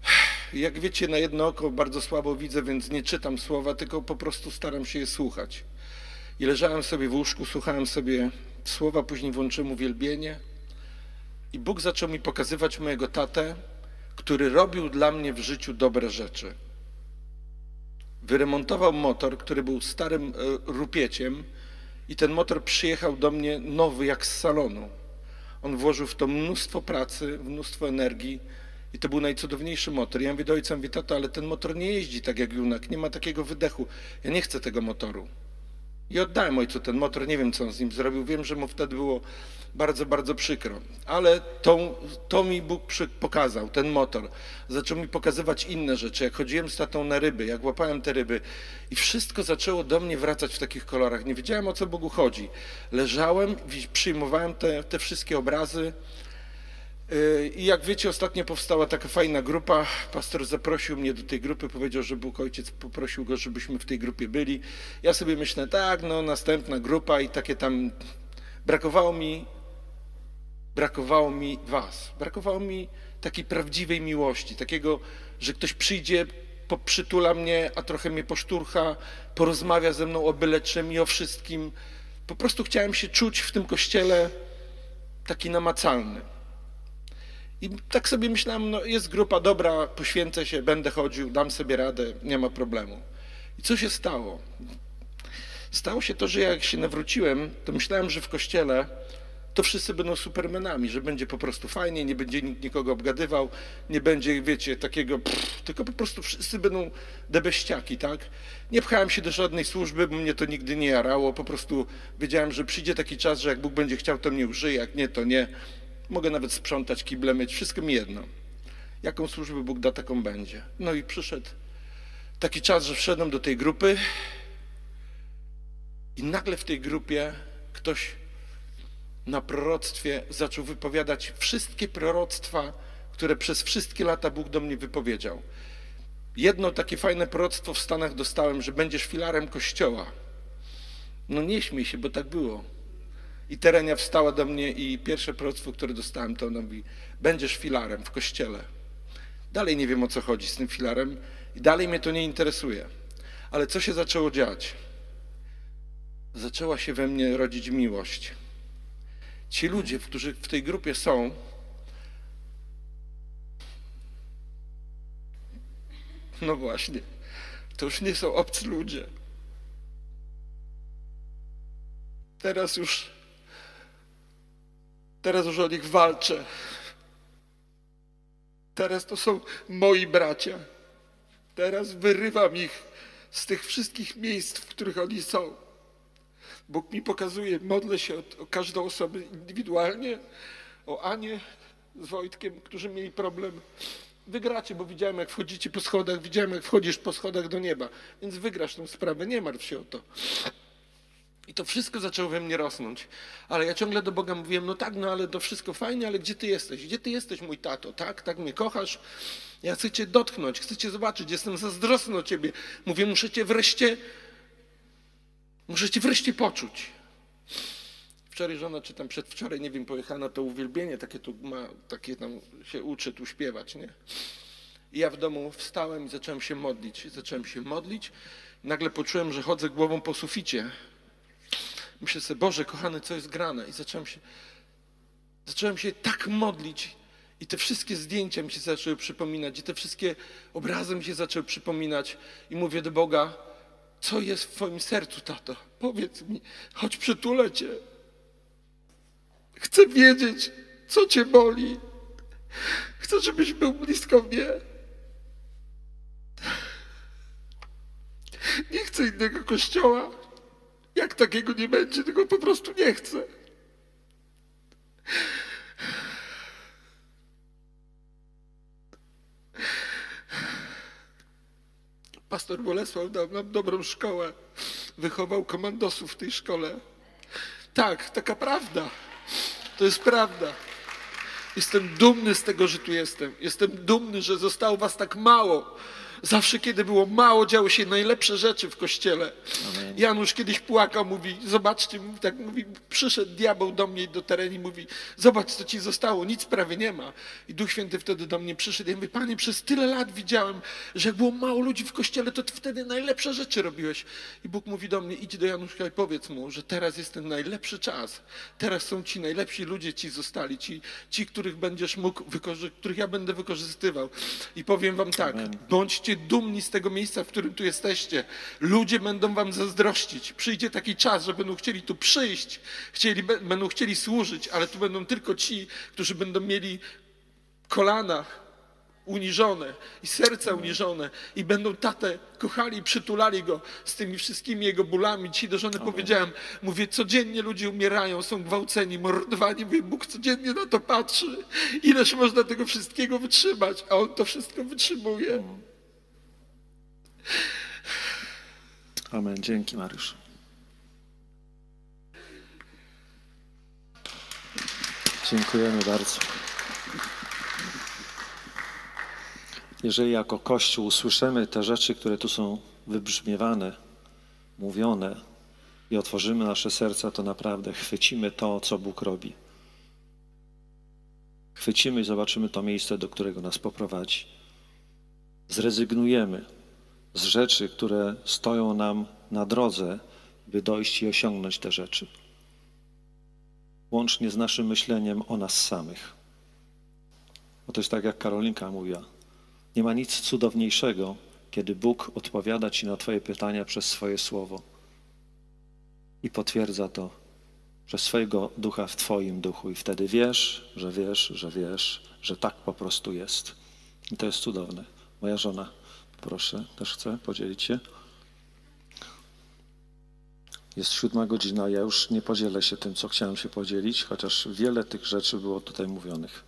Jak wiecie, na jedno oko bardzo słabo widzę, więc nie czytam słowa, tylko po prostu staram się je słuchać. I leżałem sobie w łóżku, słuchałem sobie słowa, później włączyłem uwielbienie i Bóg zaczął mi pokazywać mojego tatę, który robił dla mnie w życiu dobre rzeczy. Wyremontował motor, który był starym rupieciem i ten motor przyjechał do mnie nowy jak z salonu. On włożył w to mnóstwo pracy, mnóstwo energii i to był najcudowniejszy motor. Ja mówię do ojca, mówię, tato, ale ten motor nie jeździ tak jak Junak, nie ma takiego wydechu. Ja nie chcę tego motoru. I oddałem ojcu ten motor, nie wiem co on z nim zrobił, wiem, że mu wtedy było bardzo, bardzo przykro. Ale to mi Bóg pokazał, ten motor. Zaczął mi pokazywać inne rzeczy, jak chodziłem z tatą na ryby, jak łapałem te ryby i wszystko zaczęło do mnie wracać w takich kolorach. Nie wiedziałem, o co Bogu chodzi. Leżałem, przyjmowałem te wszystkie obrazy i jak wiecie, ostatnio powstała taka fajna grupa. Pastor zaprosił mnie do tej grupy, powiedział, że Bóg Ojciec poprosił go, żebyśmy w tej grupie byli. Ja sobie myślę, tak, no następna grupa i takie tam... Brakowało mi was, brakowało mi takiej prawdziwej miłości, takiego, że ktoś przyjdzie, przytula mnie, a trochę mnie poszturcha, porozmawia ze mną o byle czym i o wszystkim. Po prostu chciałem się czuć w tym kościele taki namacalny. I tak sobie myślałem, no jest grupa dobra, poświęcę się, będę chodził, dam sobie radę, nie ma problemu. I co się stało? Stało się to, że jak się nawróciłem, to myślałem, że w kościele to wszyscy będą supermenami, że będzie po prostu fajnie, nie będzie nikt nikogo obgadywał, nie będzie, wiecie, takiego, tylko po prostu wszyscy będą debeściaki, tak? Nie pchałem się do żadnej służby, bo mnie to nigdy nie jarało, po prostu wiedziałem, że przyjdzie taki czas, że jak Bóg będzie chciał, to mnie użyje, jak nie, to nie. Mogę nawet sprzątać, kible myć, wszystko mi jedno. Jaką służbę Bóg da, taką będzie. No i przyszedł taki czas, że wszedłem do tej grupy i nagle w tej grupie ktoś na proroctwie zaczął wypowiadać wszystkie proroctwa, które przez wszystkie lata Bóg do mnie wypowiedział. Jedno takie fajne proroctwo w Stanach dostałem, że będziesz filarem kościoła. No nie śmiej się, bo tak było. I Terenia wstała do mnie i pierwsze proroctwo, które dostałem, to ona mówi, będziesz filarem w kościele. Dalej nie wiem, o co chodzi z tym filarem i dalej mnie to nie interesuje. Ale co się zaczęło dziać? Zaczęła się we mnie rodzić miłość. Ci ludzie, którzy w tej grupie są, no właśnie, to już nie są obcy ludzie. Teraz już o nich walczę. Teraz to są moi bracia. Teraz wyrywam ich z tych wszystkich miejsc, w których oni są. Bóg mi pokazuje, modlę się o każdą osobę indywidualnie, o Anię z Wojtkiem, którzy mieli problem. Wygracie, bo widziałem, jak wchodzicie po schodach, widziałem, jak wchodzisz po schodach do nieba, więc wygrasz tę sprawę, nie martw się o to. I to wszystko zaczęło we mnie rosnąć. Ale ja ciągle do Boga mówiłem, no tak, no ale to wszystko fajnie, ale gdzie ty jesteś? Gdzie ty jesteś, mój tato? Tak? Tak mnie kochasz? Ja chcę cię dotknąć, chcę cię zobaczyć, jestem zazdrosny o ciebie. Mówię, muszę cię wreszcie poczuć. Wczoraj żona, czy tam przedwczoraj, nie wiem, pojechała na to uwielbienie, takie tam się uczy tu śpiewać, nie? I ja w domu wstałem i zacząłem się modlić. Nagle poczułem, że chodzę głową po suficie. Myślę sobie, Boże, kochany, co jest grane? I zacząłem się tak modlić i te wszystkie zdjęcia mi się zaczęły przypominać i te wszystkie obrazy mi się zaczęły przypominać i mówię do Boga, co jest w twoim sercu, tato? Powiedz mi, choć przytulę cię. Chcę wiedzieć, co cię boli. Chcę, żebyś był blisko mnie. Nie chcę innego kościoła. Jak takiego nie będzie, tego po prostu nie chcę. Pastor Bolesław dał nam dobrą szkołę. Wychował komandosów w tej szkole. Tak, taka prawda. To jest prawda. Jestem dumny z tego, że tu jestem. Jestem dumny, że zostało was tak mało. Zawsze, kiedy było mało, działy się najlepsze rzeczy w Kościele. Amen. Janusz kiedyś płakał, mówi, zobaczcie, mówi, przyszedł diabeł do mnie do terenu i mówi, zobacz, co ci zostało, nic prawie nie ma. I Duch Święty wtedy do mnie przyszedł i mówi, Panie, przez tyle lat widziałem, że jak było mało ludzi w Kościele, to ty wtedy najlepsze rzeczy robiłeś. I Bóg mówi do mnie, idź do Januszka i powiedz mu, że teraz jest ten najlepszy czas. Teraz są ci najlepsi ludzie ci zostali, ci których będziesz mógł, których ja będę wykorzystywał. I powiem wam tak, bądźcie dumni z tego miejsca, w którym tu jesteście. Ludzie będą wam zazdrościć. Przyjdzie taki czas, że będą chcieli tu przyjść, będą chcieli służyć, ale tu będą tylko ci, którzy będą mieli kolana uniżone i serca uniżone i będą tatę kochali i przytulali go z tymi wszystkimi jego bólami. Dzisiaj do żony powiedziałem, mówię, codziennie ludzie umierają, są gwałceni, mordowani. Mówię, Bóg codziennie na to patrzy. Ileż można tego wszystkiego wytrzymać, a On to wszystko wytrzymuje. Amen. Dzięki, Mariusz. Dziękujemy bardzo. Jeżeli jako Kościół usłyszymy te rzeczy, które tu są wybrzmiewane, mówione i otworzymy nasze serca, to naprawdę chwycimy to, co Bóg robi. Chwycimy i zobaczymy to miejsce, do którego nas poprowadzi. Zrezygnujemy z rzeczy, które stoją nam na drodze, by dojść i osiągnąć te rzeczy. Łącznie z naszym myśleniem o nas samych. Bo to jest tak, jak Karolinka mówiła. Nie ma nic cudowniejszego, kiedy Bóg odpowiada ci na twoje pytania przez swoje słowo i potwierdza to przez swojego ducha w twoim duchu. I wtedy wiesz, że tak po prostu jest. I to jest cudowne. Moja żona, proszę, też chce podzielić się. Jest 7 godzina, ja już nie podzielę się tym, co chciałem się podzielić, chociaż wiele tych rzeczy było tutaj mówionych.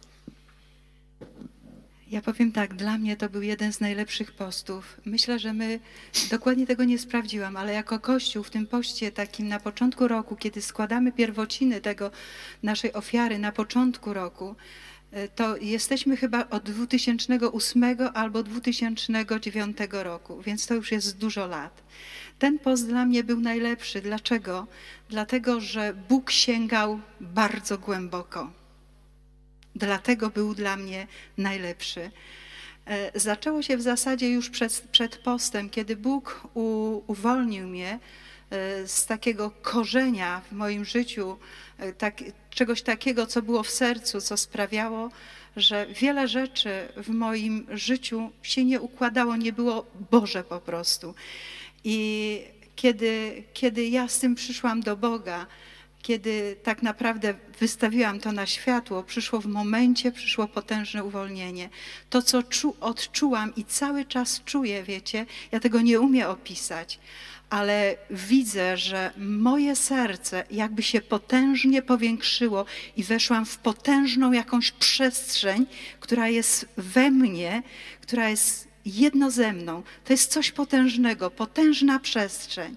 Ja powiem tak, dla mnie to był jeden z najlepszych postów. Myślę, że my, dokładnie tego nie sprawdziłam, ale jako Kościół w tym poście takim na początku roku, kiedy składamy pierwociny tego naszej ofiary na początku roku, to jesteśmy chyba od 2008 albo 2009 roku, więc to już jest dużo lat. Ten post dla mnie był najlepszy. Dlaczego? Dlatego, że Bóg sięgał bardzo głęboko. Dlatego był dla mnie najlepszy. Zaczęło się w zasadzie już przed postem, kiedy Bóg uwolnił mnie z takiego korzenia w moim życiu, czegoś takiego, co było w sercu, co sprawiało, że wiele rzeczy w moim życiu się nie układało, nie było Boże po prostu. I kiedy ja z tym przyszłam do Boga, kiedy tak naprawdę wystawiłam to na światło, przyszło potężne uwolnienie. To, co odczułam i cały czas czuję, wiecie, ja tego nie umiem opisać, ale widzę, że moje serce jakby się potężnie powiększyło i weszłam w potężną jakąś przestrzeń, która jest we mnie, która jest jedno ze mną. To jest coś potężnego, potężna przestrzeń.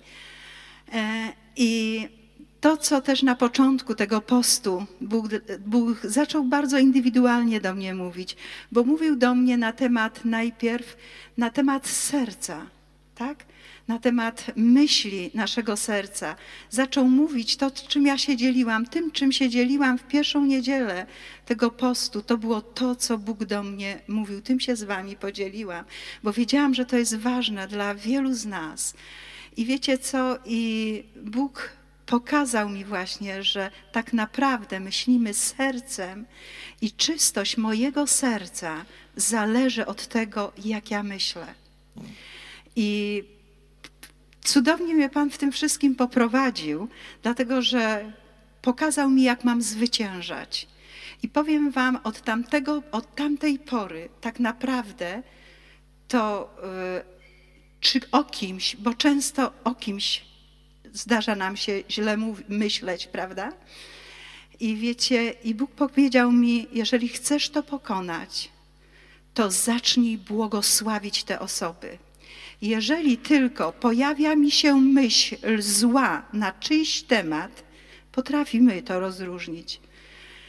I to, co też na początku tego postu Bóg zaczął bardzo indywidualnie do mnie mówić, bo mówił do mnie najpierw na temat serca, tak? Na temat myśli naszego serca. Zaczął mówić to, czym ja się dzieliłam. Tym, czym się dzieliłam w pierwszą niedzielę tego postu, to było to, co Bóg do mnie mówił. Tym się z wami podzieliłam, bo wiedziałam, że to jest ważne dla wielu z nas. I wiecie co? I Bóg pokazał mi właśnie, że tak naprawdę myślimy sercem i czystość mojego serca zależy od tego, jak ja myślę. I cudownie mnie Pan w tym wszystkim poprowadził, dlatego że pokazał mi, jak mam zwyciężać. I powiem wam, od tamtej pory tak naprawdę to czy o kimś, bo często o kimś zdarza nam się źle myśleć, prawda? I wiecie, i Bóg powiedział mi, jeżeli chcesz to pokonać, to zacznij błogosławić te osoby. Jeżeli tylko pojawia mi się myśl zła na czyjś temat, potrafimy to rozróżnić.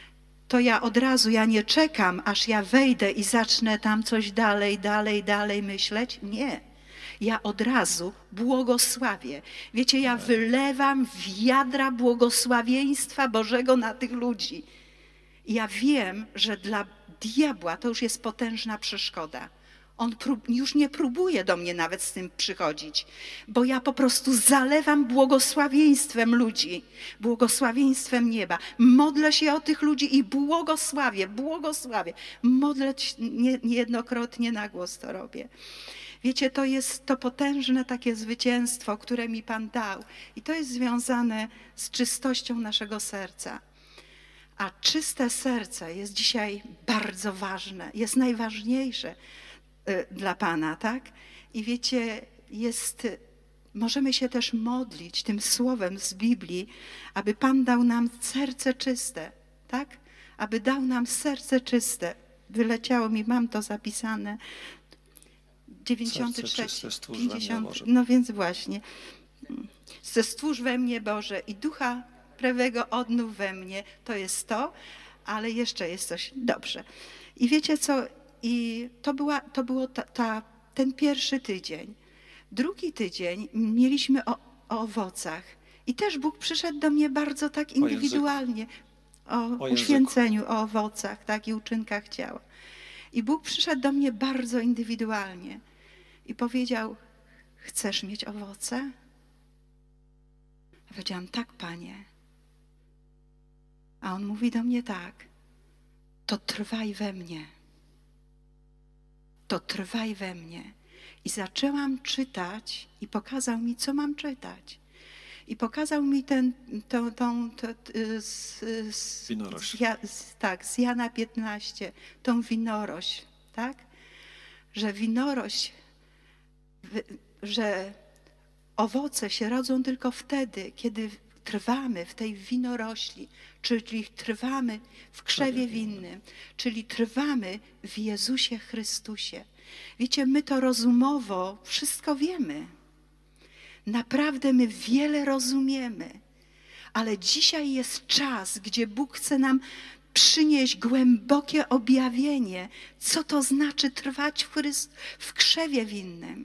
to ja od razu, ja nie czekam, aż ja wejdę i zacznę tam coś dalej myśleć. Nie. Ja od razu błogosławię. Wiecie, ja wylewam wiadra błogosławieństwa Bożego na tych ludzi. Ja wiem, że dla diabła to już jest potężna przeszkoda. On już nie próbuje do mnie nawet z tym przychodzić, bo ja po prostu zalewam błogosławieństwem ludzi, błogosławieństwem nieba. Modlę się o tych ludzi i błogosławię. Modlę się niejednokrotnie na głos to robię. Wiecie, to jest to potężne takie zwycięstwo, które mi Pan dał. I to jest związane z czystością naszego serca. A czyste serce jest dzisiaj bardzo ważne, jest najważniejsze dla Pana, tak? I wiecie, możemy się też modlić tym słowem z Biblii, aby Pan dał nam serce czyste, tak? Aby dał nam serce czyste. Wyleciało mi, mam to zapisane. 93, 50, no więc właśnie. Stwórz we mnie, Boże, i Ducha prawego odnów we mnie. To jest to, ale jeszcze jest coś. Dobrze. I wiecie co? I to było ten pierwszy tydzień. Drugi tydzień mieliśmy o owocach. I też Bóg przyszedł do mnie bardzo tak indywidualnie. O uświęceniu, o owocach, tak, i uczynkach ciała. I Bóg przyszedł do mnie bardzo indywidualnie i powiedział: chcesz mieć owoce? Ja powiedziałam: tak, Panie. A On mówi do mnie tak: to trwaj we mnie. To trwaj we mnie. I zaczęłam czytać i pokazał mi, co mam czytać. I pokazał mi winorość. Z Jana 15, tą winorość, tak? Że winorość, że owoce się rodzą tylko wtedy, kiedy trwamy w tej winorośli, czyli trwamy w krzewie winnym, czyli trwamy w Jezusie Chrystusie. Wiecie, my to rozumowo wszystko wiemy. Naprawdę my wiele rozumiemy, ale dzisiaj jest czas, gdzie Bóg chce nam przynieść głębokie objawienie, co to znaczy trwać w krzewie winnym.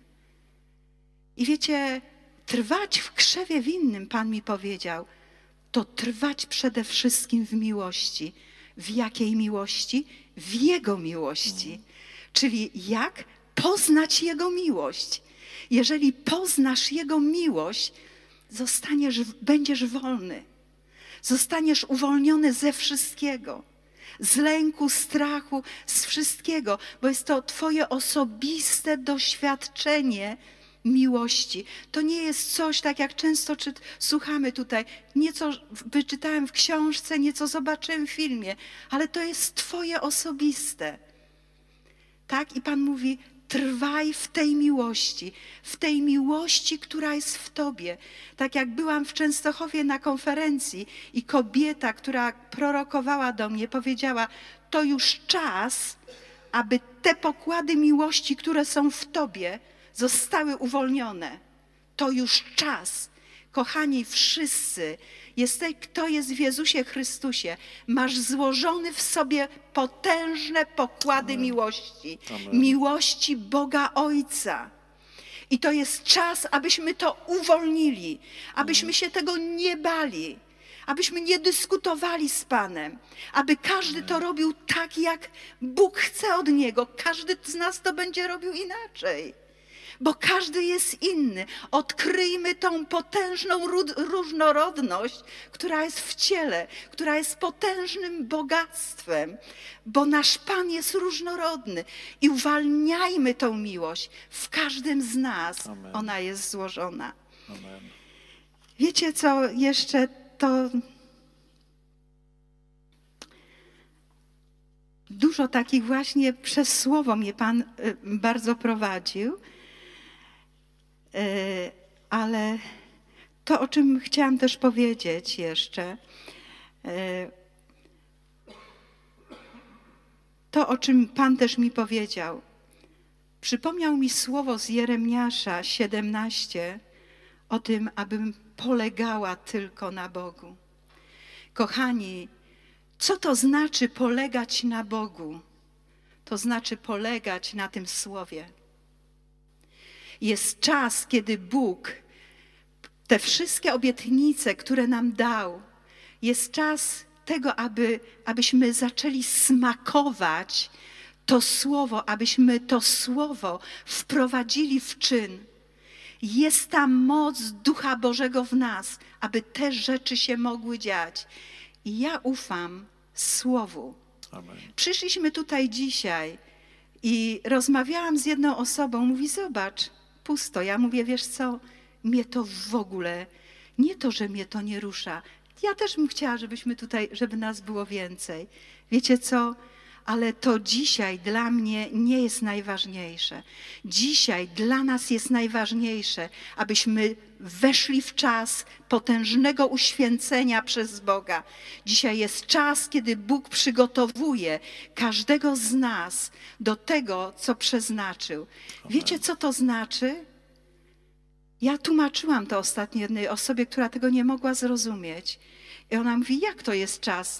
I wiecie, trwać w krzewie winnym, Pan mi powiedział, to trwać przede wszystkim w miłości. W jakiej miłości? W Jego miłości. Czyli jak poznać Jego miłość. Jeżeli poznasz Jego miłość, będziesz wolny. Zostaniesz uwolniony ze wszystkiego. Z lęku, strachu, z wszystkiego, bo jest to Twoje osobiste doświadczenie miłości. To nie jest coś, tak jak często słuchamy tutaj, nieco wyczytałem w książce, nieco zobaczyłem w filmie, ale to jest Twoje osobiste. Tak? I Pan mówi: trwaj w tej miłości, która jest w Tobie. Tak jak byłam w Częstochowie na konferencji i kobieta, która prorokowała do mnie, powiedziała: to już czas, aby te pokłady miłości, które są w Tobie, zostały uwolnione. To już czas. Kochani, wszyscy, kto jest w Jezusie Chrystusie, masz złożony w sobie potężne pokłady miłości. Miłości Boga Ojca. I to jest czas, abyśmy to uwolnili, abyśmy się tego nie bali, abyśmy nie dyskutowali z Panem, aby każdy to robił tak, jak Bóg chce od niego. Każdy z nas to będzie robił inaczej. Bo każdy jest inny. Odkryjmy tą potężną różnorodność, która jest w ciele, która jest potężnym bogactwem, bo nasz Pan jest różnorodny i uwalniajmy tą miłość. W każdym z nas ona jest złożona. Amen. Wiecie co jeszcze to... Dużo takich właśnie przez słowo mnie Pan bardzo prowadził. Ale to, o czym chciałam też powiedzieć jeszcze, to, o czym Pan też mi powiedział, przypomniał mi słowo z Jeremiasza 17 o tym, abym polegała tylko na Bogu. Kochani, Co to znaczy polegać na Bogu? To znaczy polegać na tym Słowie. Jest czas, kiedy Bóg te wszystkie obietnice, które nam dał, jest czas tego, abyśmy zaczęli smakować to Słowo, abyśmy to Słowo wprowadzili w czyn. Jest ta moc Ducha Bożego w nas, aby te rzeczy się mogły dziać. I ja ufam Słowu. Amen. Przyszliśmy tutaj dzisiaj i rozmawiałam z jedną osobą, mówi, zobacz, pusto. Ja mówię, wiesz co, mnie to w ogóle, nie to, że mnie to nie rusza. Ja też bym chciała, żebyśmy tutaj, żeby nas było więcej. Wiecie co? Ale to dzisiaj dla mnie nie jest najważniejsze. Dzisiaj dla nas jest najważniejsze, abyśmy weszli w czas potężnego uświęcenia przez Boga. Dzisiaj jest czas, kiedy Bóg przygotowuje każdego z nas do tego, co przeznaczył. Wiecie, co to znaczy? Ja tłumaczyłam to ostatnio jednej osobie, która tego nie mogła zrozumieć. I ona mówi, jak to jest czas?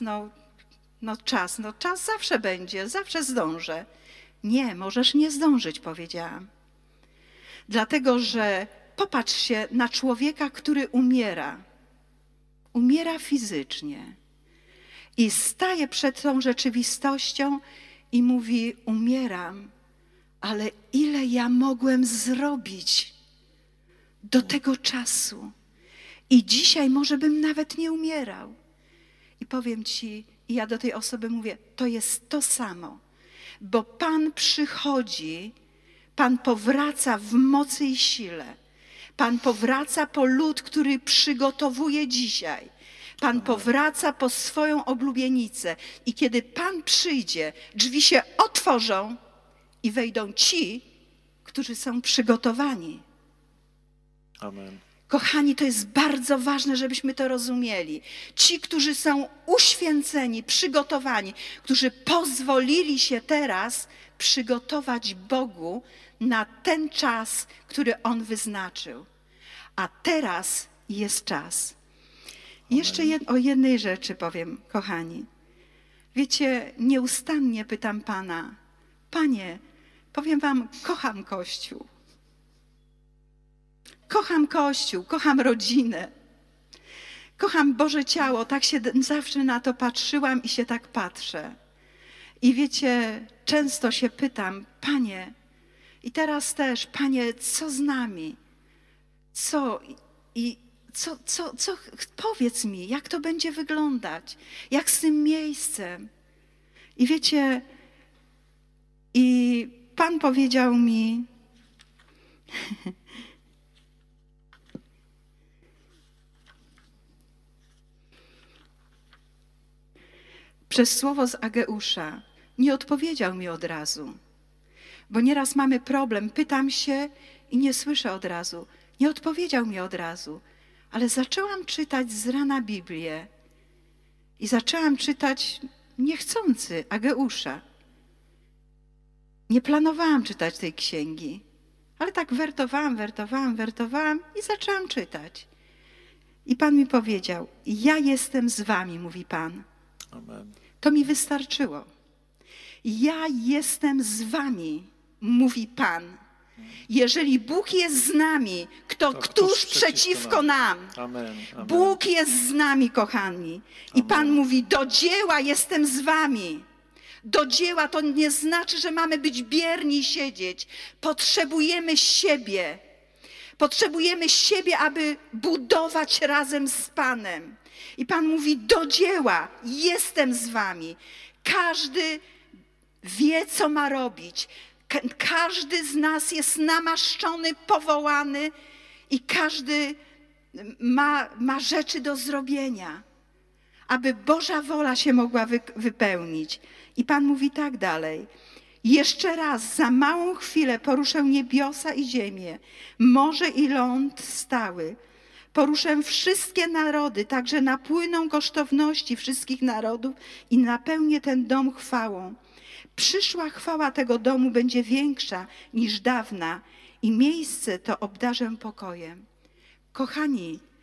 Czas zawsze będzie, zawsze zdążę. Nie, możesz nie zdążyć, powiedziałam. Dlatego, że popatrz się na człowieka, który umiera. Umiera fizycznie. I staje przed tą rzeczywistością i mówi, umieram, ale ile ja mogłem zrobić do tego czasu. I dzisiaj może bym nawet nie umierał. I powiem ci, i ja do tej osoby mówię, to jest to samo. Bo Pan przychodzi, Pan powraca w mocy i sile. Pan powraca po lud, który przygotowuje dzisiaj. Pan powraca po swoją oblubienicę. I kiedy Pan przyjdzie, drzwi się otworzą i wejdą ci, którzy są przygotowani. Amen. Kochani, to jest bardzo ważne, żebyśmy to rozumieli. Ci, którzy są uświęceni, przygotowani, którzy pozwolili się teraz przygotować Bogu na ten czas, który On wyznaczył. A teraz jest czas. Jeszcze o jednej rzeczy powiem, kochani. Wiecie, nieustannie pytam Pana, Panie, powiem wam, kocham Kościół. Kocham Kościół, kocham rodzinę, kocham Boże ciało, tak się zawsze na to patrzyłam i się tak patrzę. I wiecie, często się pytam, Panie, i teraz też, Panie, co z nami? Co? Powiedz mi, jak to będzie wyglądać? Jak z tym miejscem? I wiecie, i Pan powiedział mi, przez słowo z Ageusza, nie odpowiedział mi od razu. Bo nieraz mamy problem, pytam się i nie słyszę od razu. Nie odpowiedział mi od razu, ale zaczęłam czytać z rana Biblię i zaczęłam czytać niechcący Ageusza. Nie planowałam czytać tej księgi, ale tak wertowałam i zaczęłam czytać. I Pan mi powiedział, ja jestem z wami, mówi Pan. Amen. To mi wystarczyło. Ja jestem z wami, mówi Pan. Jeżeli Bóg jest z nami, to któż przeciwko nam? Amen. Amen. Bóg jest z nami, kochani. I Pan mówi, do dzieła jestem z wami. Do dzieła to nie znaczy, że mamy być bierni i siedzieć. Potrzebujemy siebie. Potrzebujemy siebie, aby budować razem z Panem. I Pan mówi, do dzieła, jestem z wami. Każdy wie, co ma robić. Każdy z nas jest namaszczony, powołany i każdy ma rzeczy do zrobienia, aby Boża wola się mogła wypełnić. I Pan mówi tak dalej. Jeszcze raz, za małą chwilę poruszę niebiosa i ziemię, morze i ląd stały. Poruszę wszystkie narody, także napłyną kosztowności wszystkich narodów i napełnię ten dom chwałą. Przyszła chwała tego domu będzie większa niż dawna i miejsce to obdarzę pokojem. Kochani,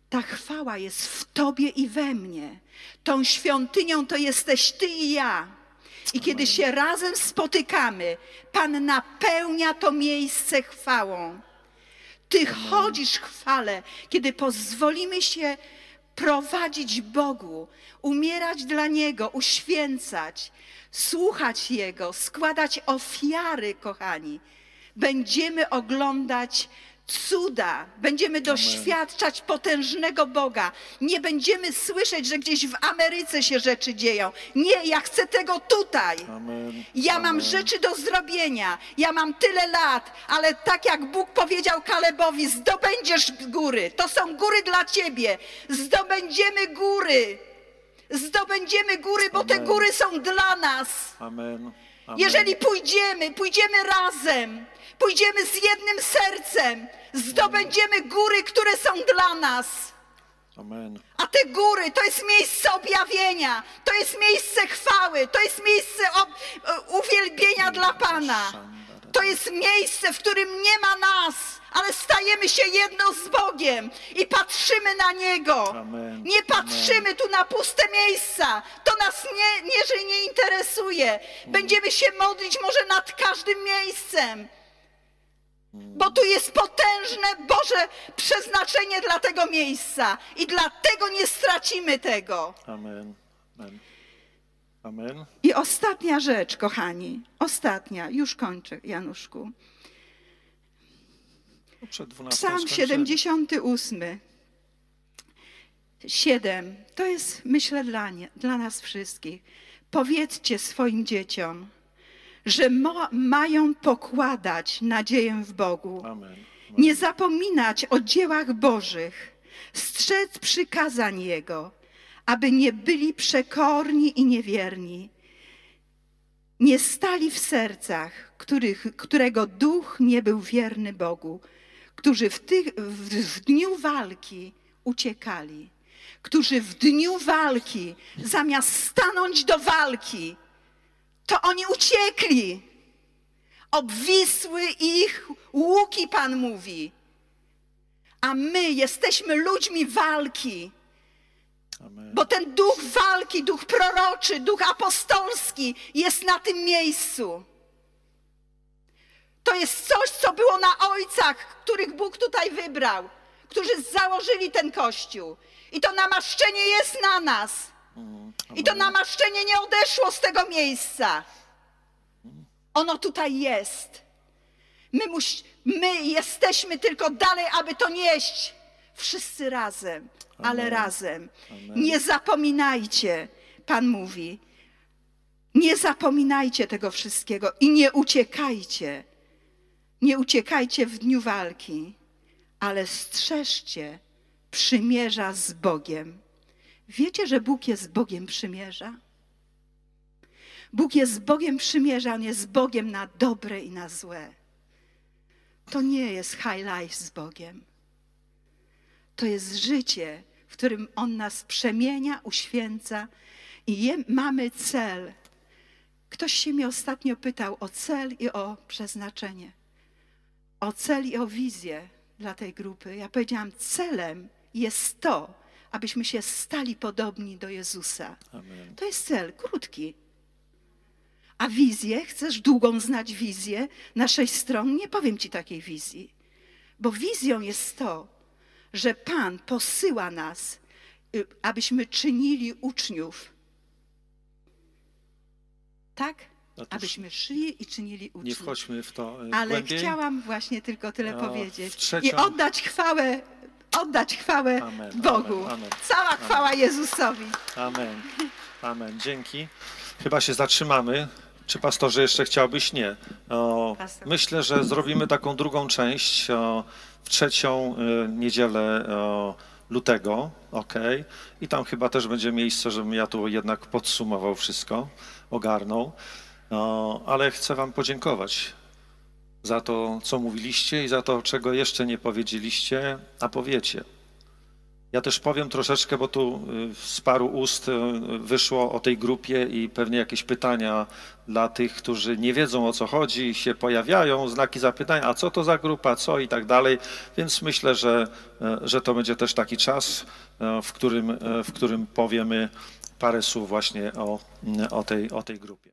Ta chwała jest w Tobie i we mnie. Tą świątynią to jesteś Ty i ja. I kiedy się razem spotykamy, Pan napełnia to miejsce chwałą. Ty chodzisz w chwale, kiedy pozwolimy się prowadzić Bogu, umierać dla Niego, uświęcać, słuchać Jego, składać ofiary, kochani. Będziemy oglądać cuda, będziemy doświadczać potężnego Boga. Nie będziemy słyszeć, że gdzieś w Ameryce się rzeczy dzieją. Nie, ja chcę tego tutaj. Amen. Ja mam rzeczy do zrobienia. Ja mam tyle lat, ale tak jak Bóg powiedział Kalebowi, zdobędziesz góry. To są góry dla ciebie. Zdobędziemy góry. Zdobędziemy góry, bo te góry są dla nas. Amen. Amen. Jeżeli pójdziemy razem, pójdziemy z jednym sercem, zdobędziemy góry, które są dla nas. Amen. A te góry to jest miejsce objawienia, to jest miejsce chwały, to jest miejsce uwielbienia dla Pana. To jest miejsce, w którym nie ma nas, ale stajemy się jedno z Bogiem i patrzymy na Niego. Amen. Nie patrzymy tu na puste miejsca. To nas nie interesuje. Będziemy się modlić może nad każdym miejscem. Bo tu jest potężne Boże przeznaczenie dla tego miejsca i dlatego nie stracimy tego. Amen. Amen. Amen. I ostatnia rzecz, kochani, ostatnia, już kończę, Januszku. Przed 12 Psalm skończymy. 78, 7, to jest, myślę, dla nas wszystkich. Powiedzcie swoim dzieciom, że mają pokładać nadzieję w Bogu. Amen. Nie zapominać o dziełach Bożych, strzec przykazań Jego, aby nie byli przekorni i niewierni. Nie stali w sercach, którego duch nie był wierny Bogu, którzy w dniu walki uciekali, którzy w dniu walki zamiast stanąć do walki, to oni uciekli. Obwisły ich łuki, Pan mówi. A my jesteśmy ludźmi walki. Amen. Bo ten duch walki, duch proroczy, duch apostolski jest na tym miejscu. To jest coś, co było na ojcach, których Bóg tutaj wybrał, którzy założyli ten Kościół. I to namaszczenie jest na nas. I to namaszczenie nie odeszło z tego miejsca. Ono tutaj jest. My jesteśmy tylko dalej, aby to nieść. Wszyscy razem, ale razem. Amen. Nie zapominajcie, Pan mówi. Nie zapominajcie tego wszystkiego i nie uciekajcie. Nie uciekajcie w dniu walki, ale strzeżcie przymierza z Bogiem. Wiecie, że Bóg jest Bogiem przymierza? Bóg jest Bogiem przymierza, On jest Bogiem na dobre i na złe. To nie jest high life z Bogiem. To jest życie, w którym On nas przemienia, uświęca i mamy cel. Ktoś się mnie ostatnio pytał o cel i o przeznaczenie. O cel i o wizję dla tej grupy. Ja powiedziałam, celem jest to, abyśmy się stali podobni do Jezusa. Amen. To jest cel, krótki. A wizję, chcesz długą znać wizję naszej strony? Nie powiem ci takiej wizji. Bo wizją jest to, że Pan posyła nas, abyśmy czynili uczniów. Tak? Otóż Abyśmy szli i czynili uczniów. nie wchodźmy w to Ale głębiej. chciałam właśnie tylko tyle powiedzieć. w I oddać chwałę Amen, Bogu. amen, amen. Cała chwała Jezusowi. Amen. Amen. Dzięki. Chyba się zatrzymamy. Czy pastorze jeszcze chciałbyś? Nie. Myślę, że zrobimy taką drugą część w 3. niedzielę lutego. Okay. I tam chyba też będzie miejsce, żebym ja tu jednak podsumował wszystko, ogarnął. Ale chcę wam podziękować za to, co mówiliście i za to, czego jeszcze nie powiedzieliście, a powiecie. Ja też powiem troszeczkę, bo tu z paru ust wyszło o tej grupie i pewnie jakieś pytania dla tych, którzy nie wiedzą, o co chodzi, się pojawiają, znaki zapytania, a co to za grupa, co i tak dalej, więc myślę, że to będzie też taki czas, w którym powiemy parę słów właśnie o tej grupie.